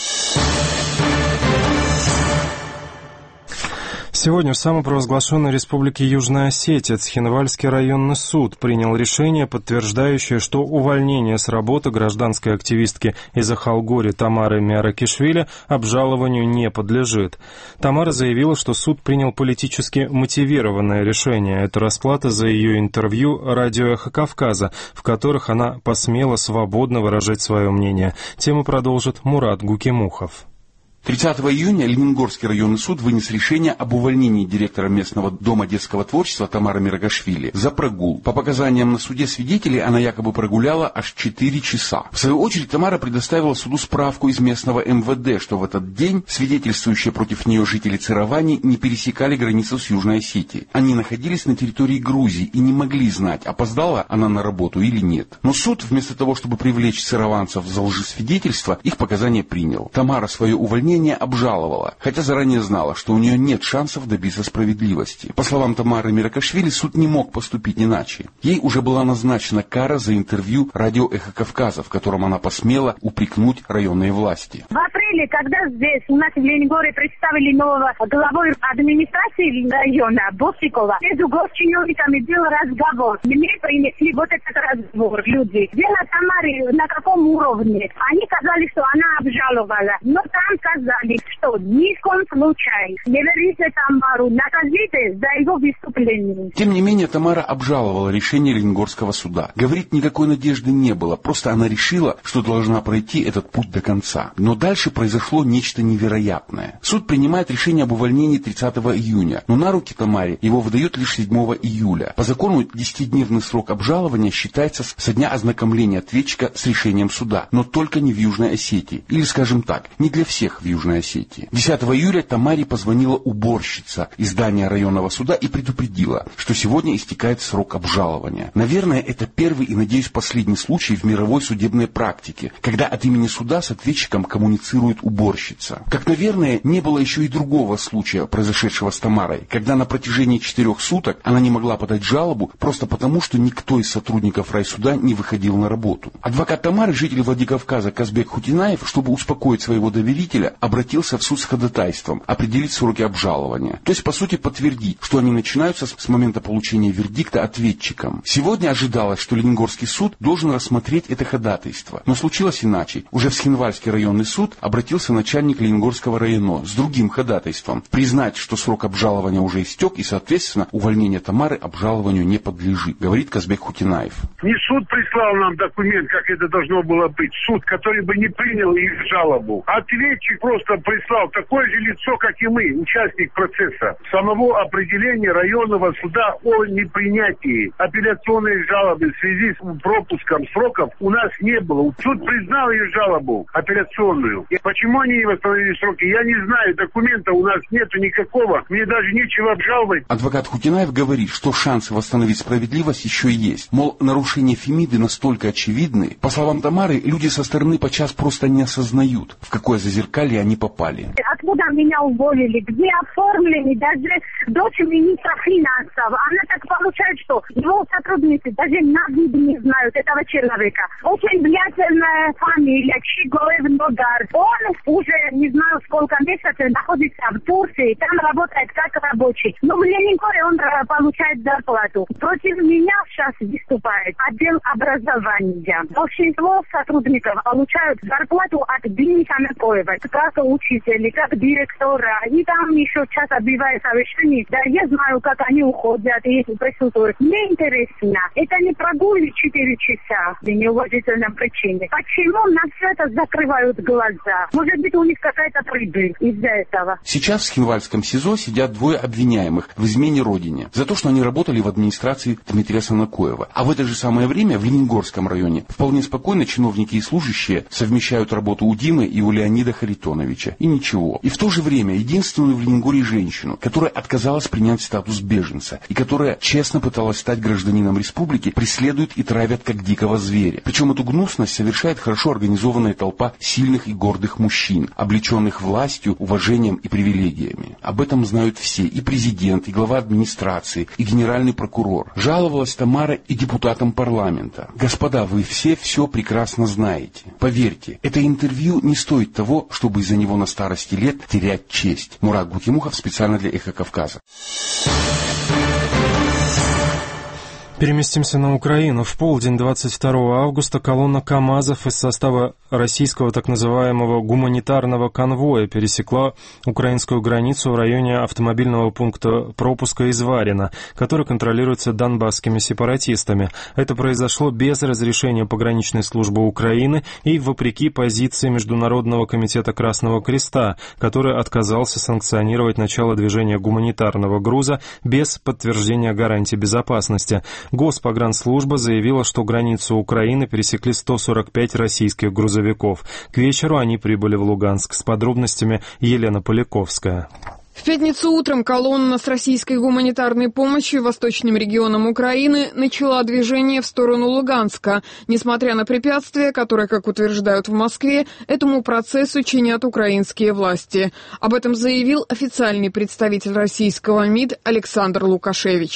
Сегодня в самопровозглашенной республике Южная Осетия Цхинвальский районный суд принял решение, подтверждающее, что увольнение с работы гражданской активистки из Ахалгори Тамары Миаракишвили обжалованию не подлежит. Тамара заявила, что суд принял политически мотивированное решение. Это расплата за ее интервью радио «Эхо Кавказа», в которых она посмела свободно выражать свое мнение. Тему продолжит Мурат Гукимухов. тридцатого июня Лениногорский районный суд вынес решение об увольнении директора местного дома детского творчества Тамары Мирагашвили за прогул. По показаниям на суде свидетелей, она якобы прогуляла аж четыре часа. В свою очередь, Тамара предоставила суду справку из местного эм вэ дэ, что в этот день свидетельствующие против нее жители Цыравани не пересекали границу с Южной Осетией. Они находились на территории Грузии и не могли знать, опоздала она на работу или нет. Но суд, вместо того, чтобы привлечь цыраванцев за лжесвидетельство, их показания принял. Тамара свое увольнение обжаловала, хотя заранее знала, что у нее нет шансов добиться справедливости. По словам Тамары Миракашвили, суд не мог поступить иначе. Ей уже была назначена кара за интервью радио «Эхо Кавказа», в котором она посмела упрекнуть районные власти. В апреле, когда здесь у нас в Лениногорске представили нового главой администрации района Босикова, между госчиновниками был разговор. Мне принесли вот этот разговор люди. Дело Тамары на каком уровне? Они сказали, что она обжаловала. Но там сказали, сказали, что ни в коем случае не верите Тамару, накажите за его выступление. Тем не менее, Тамара обжаловала решение Лениногорского суда. Говорит, никакой надежды не было, просто она решила, что должна пройти этот путь до конца. Но дальше произошло нечто невероятное. Суд принимает решение об увольнении тридцатого июня, но на руки Тамаре его выдает лишь седьмого июля. По закону десятидневный срок обжалования считается со дня ознакомления ответчика с решением суда, но только не в Южной Осетии. Или, скажем так, не для всех в Южной Осетии. десятого июля Тамаре позвонила уборщица из здания районного суда и предупредила, что сегодня истекает срок обжалования. Наверное, это первый и, надеюсь, последний случай в мировой судебной практике, когда от имени суда с ответчиком коммуницирует уборщица. Как, наверное, не было еще и другого случая, произошедшего с Тамарой, когда на протяжении четырех суток она не могла подать жалобу просто потому, что никто из сотрудников райсуда не выходил на работу. Адвокат Тамары, житель Владикавказа Казбек Хутинаев, чтобы успокоить своего доверителя, обратился в суд с ходатайством определить сроки обжалования. То есть, по сути, подтвердить, что они начинаются с момента получения вердикта ответчиком. Сегодня ожидалось, что Лениногорский суд должен рассмотреть это ходатайство. Но случилось иначе. Уже в Схинвальский районный суд обратился начальник Лениногорского района с другим ходатайством. Признать, что срок обжалования уже истек и, соответственно, увольнение Тамары обжалованию не подлежит, говорит Казбек Хутинаев. Не суд прислал нам документ, как это должно было быть. Суд, который бы не принял их жалобу. Ответчик просто прислал такое же лицо, как и мы, участник процесса. Самого определения районного суда о непринятии апелляционной жалобы в связи с пропуском сроков у нас не было. Суд признал ее жалобу апелляционную. И почему они не восстановили сроки, я не знаю. Документа у нас нету никакого. Мне даже нечего обжаловать. Адвокат Хутинаев говорит, что шансы восстановить справедливость еще есть. Мол, нарушения Фемиды настолько очевидны. По словам Тамары, люди со стороны подчас просто не осознают, в какое зазеркалье они попали. Откуда меня уволили? Где оформлены? Даже дочь министра финансов. Она так получает, что его сотрудники даже на вид не знают этого человека. Очень влиятельная фамилия Чигоев Нодар. Он уже не знаю сколько месяцев находится в Турции. Там работает как рабочий. Но в Лениногоре он получает зарплату. Против меня сейчас выступает отдел образования. Большинство сотрудников получают зарплату от Дениса Накоева. Как учители, как директора. И там еще часто бывает совещание. Да, я знаю, как они уходят и присутствуют. Мне интересно, это не прогулы четыре часа по неуважительной причине. Почему на все это закрывают глаза? Может быть, у них какая-то прибыль из-за этого. Сейчас в Схинвальском СИЗО сидят двое обвиняемых в измене родине за то, что они работали в администрации Дмитрия Санакоева. А в это же самое время в Лениногорском районе вполне спокойно чиновники и служащие совмещают работу у Димы и у Леонида Харитоновича. И ничего. И в то же время единственную в Лениногории женщину, которая отказалась принять статус беженца и которая честно пыталась стать гражданином республики, преследуют и травят как дикого зверя. Причем эту гнусность совершает хорошо организованная толпа сильных и гордых мужчин, облеченных властью, уважением и привилегиями. Об этом знают все, и президент, и глава администрации, и генеральный прокурор. Жаловалась Тамара и депутатам парламента. Господа, вы все все прекрасно знаете. Поверьте, это интервью не стоит того, чтобы из-за него на старости лет терять честь. Мурат Бутимухов специально для «Эхо Кавказа». Переместимся на Украину. В полдень двадцать второго августа колонна КАМАЗов из состава российского так называемого гуманитарного конвоя пересекла украинскую границу в районе автомобильного пункта пропуска Изварина, который контролируется донбасскими сепаратистами. Это произошло без разрешения пограничной службы Украины и вопреки позиции Международного комитета Красного Креста, который отказался санкционировать начало движения гуманитарного груза без подтверждения гарантий безопасности. Госпогранслужба заявила, что границу Украины пересекли сто сорок пять российских грузовиков. К вечеру они прибыли в Луганск. С подробностями Елена Поляковская. В пятницу утром колонна с российской гуманитарной помощью восточным регионам Украины начала движение в сторону Луганска, несмотря на препятствия, которые, как утверждают в Москве, этому процессу чинят украинские власти. Об этом заявил официальный представитель российского МИД Александр Лукашевич.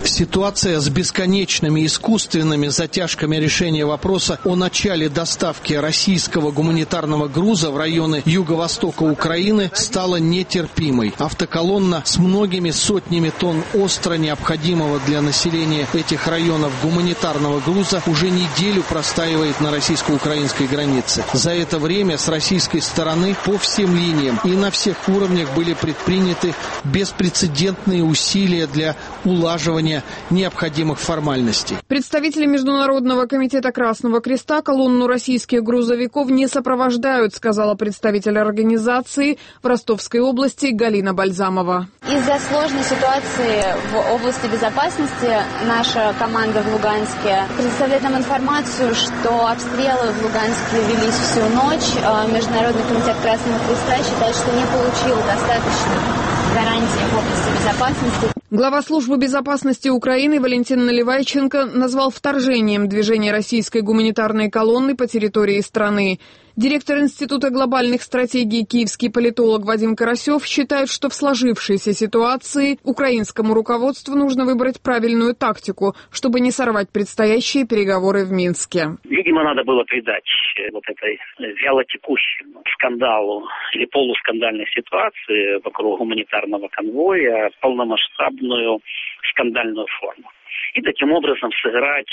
Ситуация с бесконечными искусственными затяжками решения вопроса о начале доставки российского гуманитарного груза в районы юго-востока Украины стала нетерпимой. Автоколонна с многими сотнями тонн остро необходимого для населения этих районов гуманитарного груза уже неделю простаивает на российско-украинской границе. За это время с российской стороны по всем линиям и на всех уровнях были предприняты беспрецедентные усилия для улаживания необходимых формальностей. Представители Международного комитета Красного Креста колонну российских грузовиков не сопровождают, сказала представитель организации в Ростовской области Галина Бальзамова. Из-за сложной ситуации в области безопасности наша команда в Луганске предоставляет нам информацию, что обстрелы в Луганске велись всю ночь. Международный комитет Красного Креста считает, что не получил достаточно гарантий в области безопасности. Глава службы безопасности Украины Валентин Наливайченко назвал вторжением движения российской гуманитарной колонны по территории страны. Директор Института глобальных стратегий киевский политолог Вадим Карасев считает, что в сложившейся ситуации украинскому руководству нужно выбрать правильную тактику, чтобы не сорвать предстоящие переговоры в Минске. Видимо, надо было придать вот этой вялотекущему скандалу или полускандальной ситуации вокруг гуманитарного конвоя полномасштабную скандальную форму. И таким образом сыграть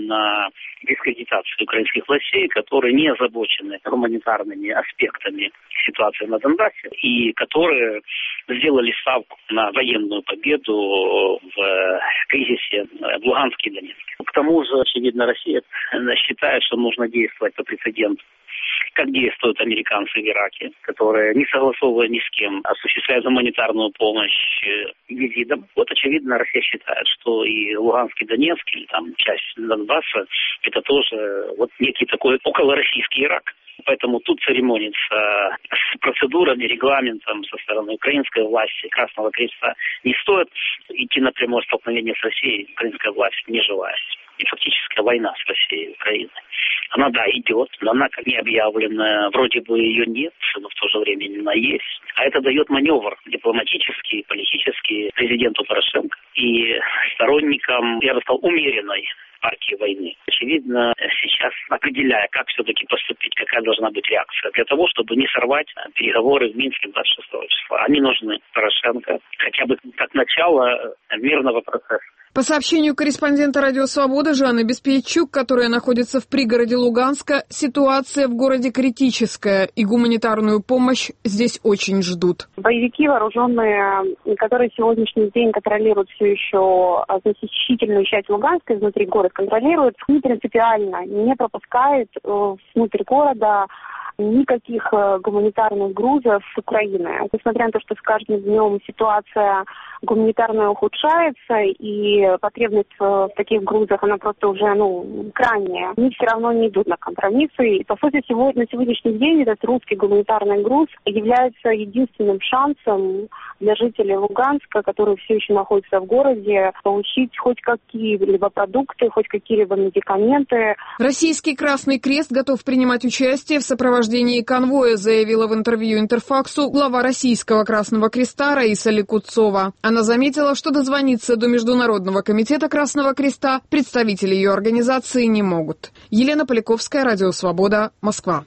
на дискредитацию украинских властей, которые не озабочены гуманитарными аспектами ситуации на Донбассе и которые сделали ставку на военную победу в кризисе в Луганске и Донецке. К тому же, очевидно, Россия считает, что нужно действовать по прецеденту, как действуют американцы в Ираке, которые, не согласовывая ни с кем, осуществляют гуманитарную помощь езидам. Вот, очевидно, Россия считает, что и Луганск, и Донецк, или там часть Донбасса, это тоже вот некий такой околороссийский Ирак. Поэтому тут церемониться с процедурами, регламентом со стороны украинской власти, Красного Креста не стоит. Идти на прямое столкновение с Россией украинская власть не желает. И фактическая война с Россией и Украиной. Она, да, идет, но она как не объявленная, вроде бы ее нет, но в то же время она есть. А это дает маневр дипломатический, политический президенту Порошенко и сторонникам, я бы сказал, умеренной партии войны. Очевидно, сейчас определяя, как все-таки поступить, какая должна быть реакция, для того, чтобы не сорвать переговоры в Минске двадцать шестого числа. Они нужны Порошенко хотя бы как начало мирного процесса. По сообщению корреспондента «Радио Свобода» Жанны Беспейчук, которая находится в пригороде Луганска, ситуация в городе критическая, и гуманитарную помощь здесь очень ждут. Боевики вооруженные, которые сегодняшний день контролируют все еще значительную часть Луганска, изнутри города контролируют, не принципиально не пропускают внутрь города никаких гуманитарных грузов с Украины. Несмотря на то, что с каждым днем ситуация гуманитарная ухудшается, и потребность в таких грузах, она просто уже, ну, крайняя. Они все равно не идут на компромиссы. И, по сути, сегодня, на сегодняшний день этот русский гуманитарный груз является единственным шансом для жителей Луганска, которые все еще находятся в городе, получить хоть какие-либо продукты, хоть какие-либо медикаменты. Российский Красный Крест готов принимать участие в сопровождении конвоя, заявила в интервью Интерфаксу глава Российского Красного Креста Раиса Лекуцова. Она заметила, что дозвониться до Международного комитета Красного Креста представители ее организации не могут. Елена Поляковская, Радио Свобода, Москва.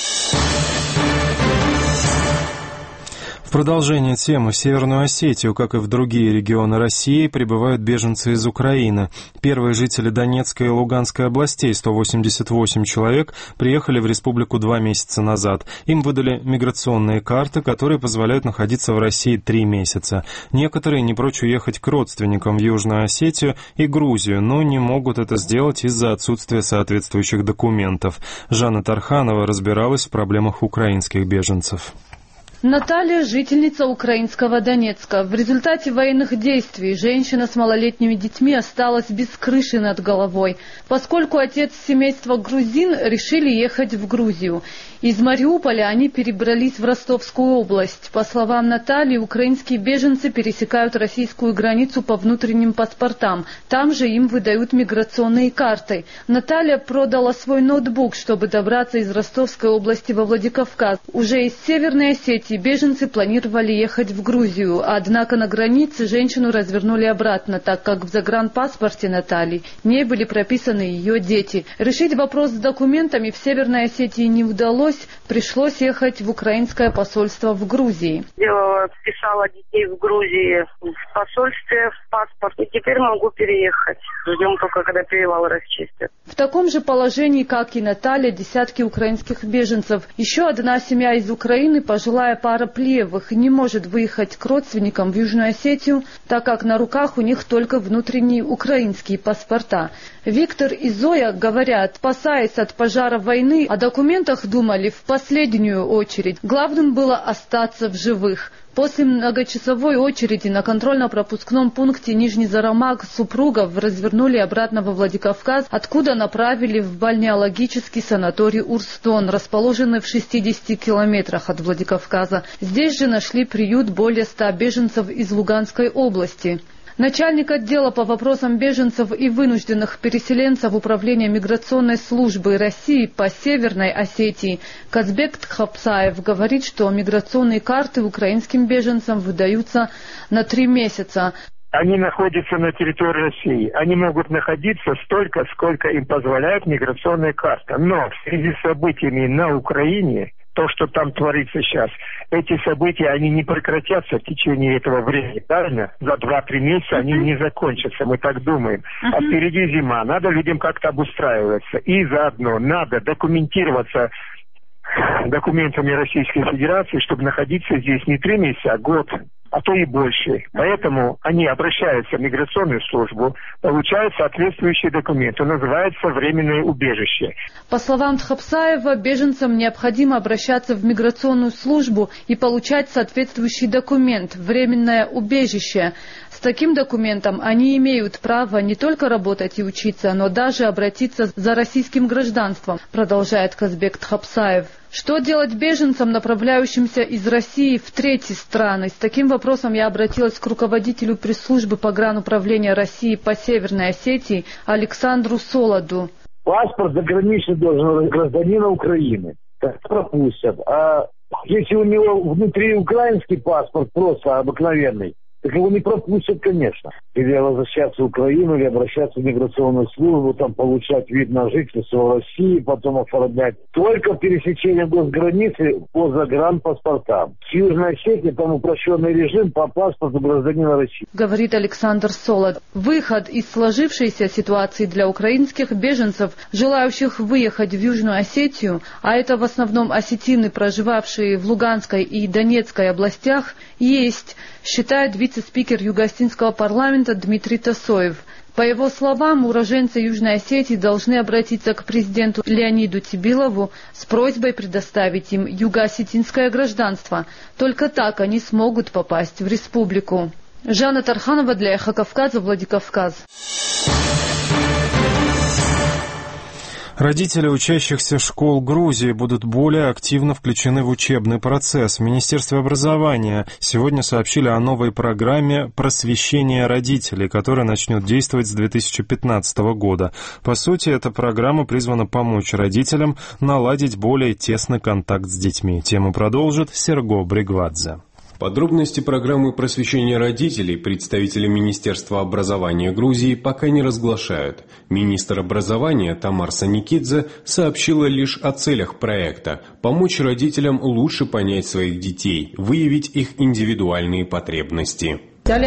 В продолжение темы в Северную Осетию, как и в другие регионы России, прибывают беженцы из Украины. Первые жители Донецкой и Луганской областей, сто восемьдесят восемь человек, приехали в республику два месяца назад. Им выдали миграционные карты, которые позволяют находиться в России три месяца. Некоторые не прочь уехать к родственникам в Южную Осетию и Грузию, но не могут это сделать из-за отсутствия соответствующих документов. Жанна Тарханова разбиралась в проблемах украинских беженцев. Наталья – жительница украинского Донецка. В результате военных действий женщина с малолетними детьми осталась без крыши над головой, поскольку отец семейства грузин решили ехать в Грузию. Из Мариуполя они перебрались в Ростовскую область. По словам Натальи, украинские беженцы пересекают российскую границу по внутренним паспортам. Там же им выдают миграционные карты. Наталья продала свой ноутбук, чтобы добраться из Ростовской области во Владикавказ. Уже из Северной Осетии Осетии беженцы планировали ехать в Грузию, однако на границе женщину развернули обратно, так как в загранпаспорте Натальи не были прописаны ее дети. Решить вопрос с документами в Северной Осетии не удалось, пришлось ехать в украинское посольство в Грузии. Делала, писала детей в Грузии в посольстве, в паспорт, и теперь могу переехать. Ждем только, когда перевал расчистят. В таком же положении, как и Наталья, десятки украинских беженцев. Еще одна семья из Украины, пожилая пара Плиевых, не может выехать к родственникам в Южную Осетию, так как на руках у них только внутренние украинские паспорта. Виктор и Зоя говорят, спасаясь от пожара войны, о документах думали в последнюю очередь. Главным было остаться в живых. После многочасовой очереди на контрольно-пропускном пункте Нижний Зарамак супругов развернули обратно во Владикавказ, откуда направили в бальнеологический санаторий Урстон, расположенный в шестидесяти километрах от Владикавказа. Здесь же нашли приют более ста беженцев из Луганской области. Начальник отдела по вопросам беженцев и вынужденных переселенцев Управления миграционной службы России по Северной Осетии Казбек Тхапсаев говорит, что миграционные карты украинским беженцам выдаются на три месяца. Они находятся на территории России. Они могут находиться столько, сколько им позволяет миграционная карта. Но в связи с событиями на Украине, то, что там творится сейчас, эти события, они не прекратятся в течение этого времени, правильно? За два-три месяца они не закончатся, мы так думаем. А впереди зима, надо людям как-то обустраиваться. И заодно надо документироваться документами Российской Федерации, чтобы находиться здесь не три месяца, а год, а то и больше. Поэтому они обращаются в миграционную службу, получают соответствующие документы. Называется временное убежище. По словам Тхапсаева, беженцам необходимо обращаться в миграционную службу и получать соответствующий документ – временное убежище. С таким документом они имеют право не только работать и учиться, но даже обратиться за российским гражданством, продолжает Казбек Тхапсаев. Что делать беженцам, направляющимся из России в третьи страны? С таким вопросом я обратилась к руководителю пресс-службы погрануправления России по Северной Осетии Александру Солоду. Паспорт заграничный должен гражданина Украины. Так пропустят. А если у него внутри украинский паспорт, просто обыкновенный, так его не пропустят, конечно. Или возвращаться в Украину, или обращаться в миграционную службу, там получать вид на жительство в России, потом оформлять. Только пересечение госграницы по загранпаспортам. В Южной Осетии там упрощенный режим по паспорту гражданина России. Говорит Александр Солод. Выход из сложившейся ситуации для украинских беженцев, желающих выехать в Южную Осетию, а это в основном осетины, проживавшие в Луганской и Донецкой областях, есть, считает вице-спикер Юго-Осетинского парламента Дмитрий Тасоев. По его словам, уроженцы Южной Осетии должны обратиться к президенту Леониду Тибилову с просьбой предоставить им юго-осетинское гражданство. Только так они смогут попасть в республику. Жанна Тарханова для Эхо Кавказа, Владикавказ. Родители учащихся школ Грузии будут более активно включены в учебный процесс. В Министерстве образования сегодня сообщили о новой программе «Просвещение родителей», которая начнет действовать с две тысячи пятнадцатого года. По сути, эта программа призвана помочь родителям наладить более тесный контакт с детьми. Тему продолжит Серго Бригвадзе. Подробности программы просвещения родителей представители Министерства образования Грузии пока не разглашают. Министр образования Тамар Саникидзе сообщила лишь о целях проекта – помочь родителям лучше понять своих детей, выявить их индивидуальные потребности.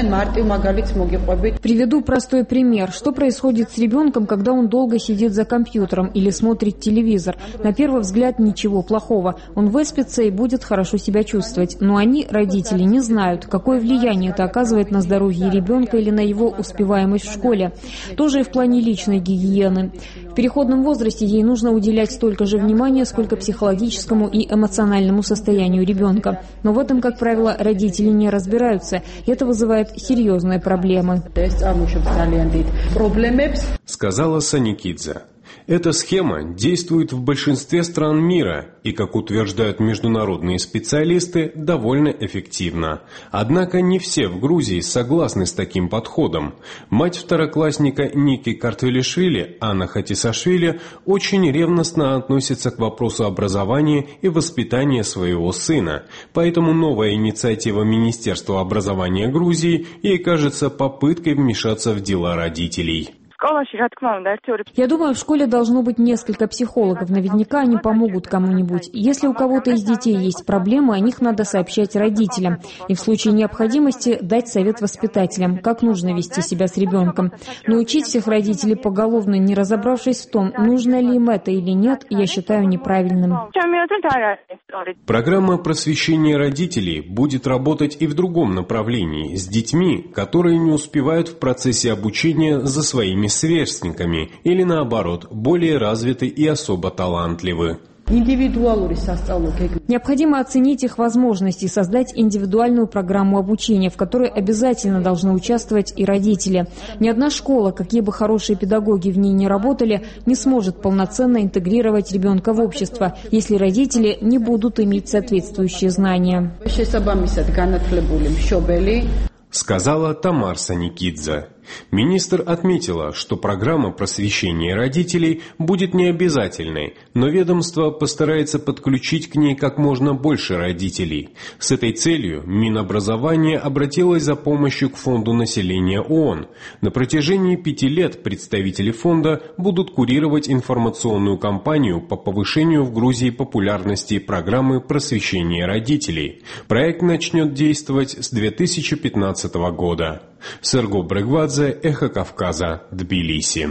Приведу простой пример. Что происходит с ребенком, когда он долго сидит за компьютером или смотрит телевизор? На первый взгляд ничего плохого. Он выспится и будет хорошо себя чувствовать. Но они, родители, не знают, какое влияние это оказывает на здоровье ребенка или на его успеваемость в школе. Тоже и в плане личной гигиены. В переходном возрасте ей нужно уделять столько же внимания, сколько психологическому и эмоциональному состоянию ребенка. Но в этом, как правило, родители не разбираются. И это вызывает серьезные проблемы. Сказала Саникидзе. Эта схема действует в большинстве стран мира и, как утверждают международные специалисты, довольно эффективно. Однако не все в Грузии согласны с таким подходом. Мать второклассника Ники Картвелишвили, Анна Хатисашвили, очень ревностно относится к вопросу образования и воспитания своего сына, поэтому новая инициатива Министерства образования Грузии ей кажется попыткой вмешаться в дела родителей. Я думаю, в школе должно быть несколько психологов. Наверняка они помогут кому-нибудь. Если у кого-то из детей есть проблемы, о них надо сообщать родителям. И в случае необходимости дать совет воспитателям, как нужно вести себя с ребенком. Но учить всех родителей поголовно, не разобравшись в том, нужно ли им это или нет, я считаю неправильным. Программа просвещения родителей будет работать и в другом направлении, с детьми, которые не успевают в процессе обучения за своими сверстниками или, наоборот, более развиты и особо талантливы. Необходимо оценить их возможности и создать индивидуальную программу обучения, в которой обязательно должны участвовать и родители. Ни одна школа, какие бы хорошие педагоги в ней не работали, не сможет полноценно интегрировать ребенка в общество, если родители не будут иметь соответствующие знания. Сказала Тамар Саникидзе. Министр отметила, что программа просвещения родителей будет необязательной, но ведомство постарается подключить к ней как можно больше родителей. С этой целью Минобразование обратилось за помощью к Фонду населения ООН. На протяжении пяти лет представители фонда будут курировать информационную кампанию по повышению в Грузии популярности программы просвещения родителей. Проект начнет действовать с две тысячи пятнадцатого года. Серго Брегвадзе, Эхо Кавказа, Тбилиси.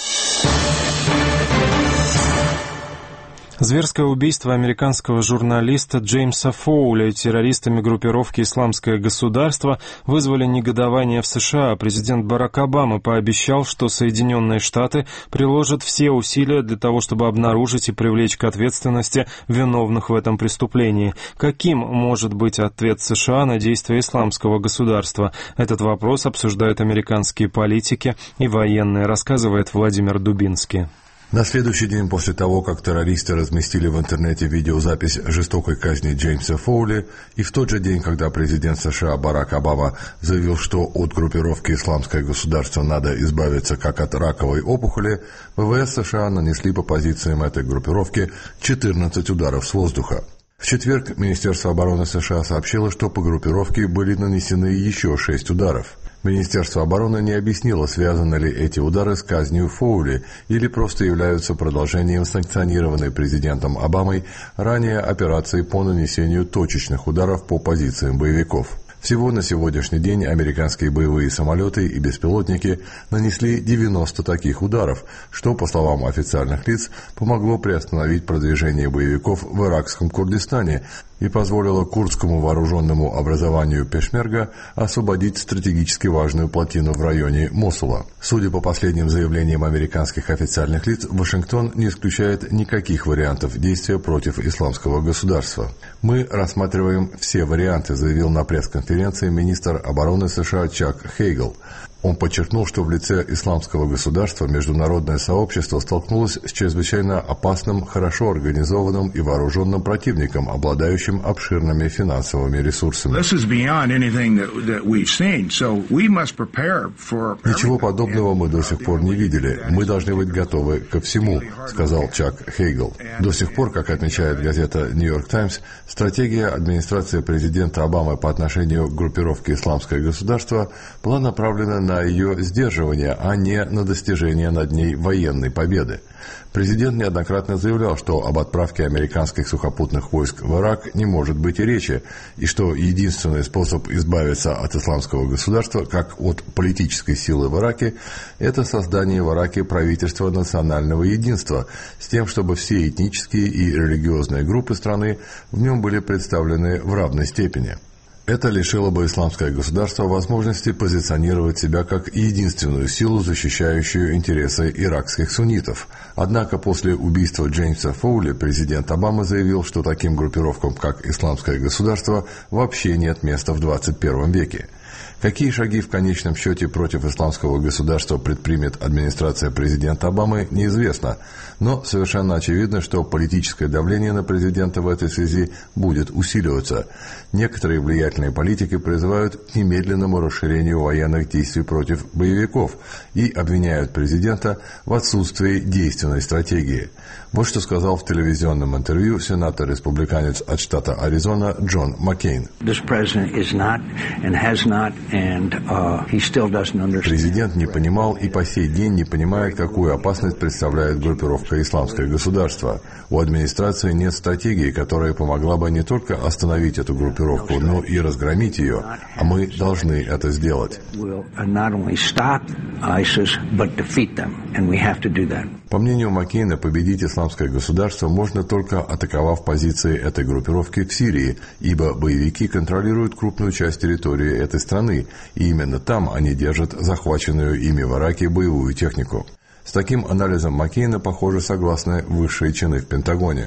Зверское убийство американского журналиста Джеймса Фоули террористами группировки «Исламское государство» вызвали негодование в США, а президент Барак Обама пообещал, что Соединенные Штаты приложат все усилия для того, чтобы обнаружить и привлечь к ответственности виновных в этом преступлении. Каким может быть ответ США на действия «Исламского государства»? Этот вопрос обсуждают американские политики и военные, рассказывает Владимир Дубинский. На следующий день после того, как террористы разместили в интернете видеозапись жестокой казни Джеймса Фоули, и в тот же день, когда президент США Барак Обама заявил, что от группировки «Исламское государство» надо избавиться как от раковой опухоли, ВВС США нанесли по позициям этой группировки четырнадцать ударов с воздуха. В четверг Министерство обороны США сообщило, что по группировке были нанесены еще шесть ударов. Министерство обороны не объяснило, связаны ли эти удары с казнью Фоули или просто являются продолжением санкционированной президентом Обамой ранее операции по нанесению точечных ударов по позициям боевиков. Всего на сегодняшний день американские боевые самолеты и беспилотники нанесли девяносто таких ударов, что, по словам официальных лиц, помогло приостановить продвижение боевиков в иракском Курдистане и позволило курдскому вооруженному образованию Пешмерга освободить стратегически важную плотину в районе Мосула. Судя по последним заявлениям американских официальных лиц, Вашингтон не исключает никаких вариантов действия против исламского государства. «Мы рассматриваем все варианты», заявил на пресс-конференции министр обороны США Чак Хейгл. Он подчеркнул, что в лице исламского государства международное сообщество столкнулось с чрезвычайно опасным, хорошо организованным и вооруженным противником, обладающим обширными финансовыми ресурсами. «Ничего подобного мы до сих пор не видели. Мы должны быть готовы ко всему», — сказал Чак Хейгл. До сих пор, как отмечает газета «Нью-Йорк Таймс», стратегия администрации президента Обамы по отношению к группировке «Исламское государство» была направлена на на ее сдерживание, а не на достижение над ней военной победы. Президент неоднократно заявлял, что об отправке американских сухопутных войск в Ирак не может быть и речи, и что единственный способ избавиться от исламского государства, как от политической силы в Ираке, это создание в Ираке правительства национального единства, с тем, чтобы все этнические и религиозные группы страны в нем были представлены в равной степени. Это лишило бы исламское государство возможности позиционировать себя как единственную силу, защищающую интересы иракских суннитов. Однако после убийства Джеймса Фоули президент Обама заявил, что таким группировкам, как исламское государство, вообще нет места в двадцать первом веке. Какие шаги в конечном счете против исламского государства предпримет администрация президента Обамы, неизвестно. Но совершенно очевидно, что политическое давление на президента в этой связи будет усиливаться. Некоторые влиятельные политики призывают к немедленному расширению военных действий против боевиков и обвиняют президента в отсутствии действенной стратегии. Вот что сказал в телевизионном интервью сенатор-республиканец от штата Аризона Джон Маккейн. Президент не понимал и по сей день не понимает, какую опасность представляет группировка «Исламское государство». У администрации нет стратегии, которая помогла бы не только остановить эту группировку, но и разгромить ее, а мы должны это сделать. По мнению Маккейна, победить исламское государство можно только атаковав позиции этой группировки в Сирии, ибо боевики контролируют крупную часть территории этой страны, и именно там они держат захваченную ими в Ираке боевую технику. С таким анализом Маккейна, похоже, согласны высшие чины в Пентагоне.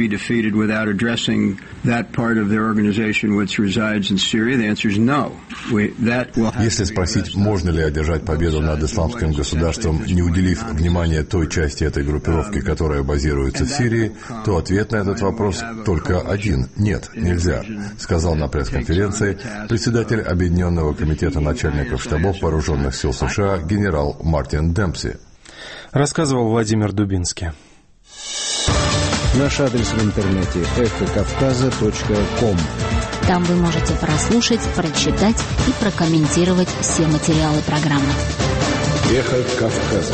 Если спросить, можно ли одержать победу над исламским государством, не уделив внимания той части этой группировки, которая базируется в Сирии, то ответ на этот вопрос только один – нет, нельзя, сказал на пресс-конференции председатель Объединенного комитета начальников штабов вооруженных сил США генерал Мартин Демпси. Рассказывал Владимир Дубинский. Наш адрес в интернете эхо кавказа точка ком. Там вы можете прослушать, прочитать и прокомментировать все материалы программы. Эхо Кавказа.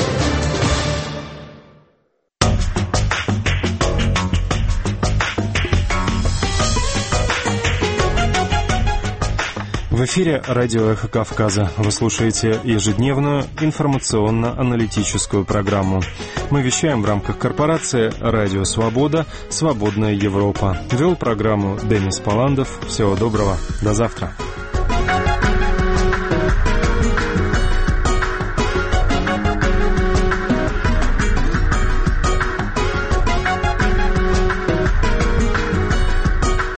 В эфире радио «Эхо Кавказа». Вы слушаете ежедневную информационно-аналитическую программу. Мы вещаем в рамках корпорации «Радио Свобода. Свободная Европа». Вел программу Денис Паландов. Всего доброго. До завтра.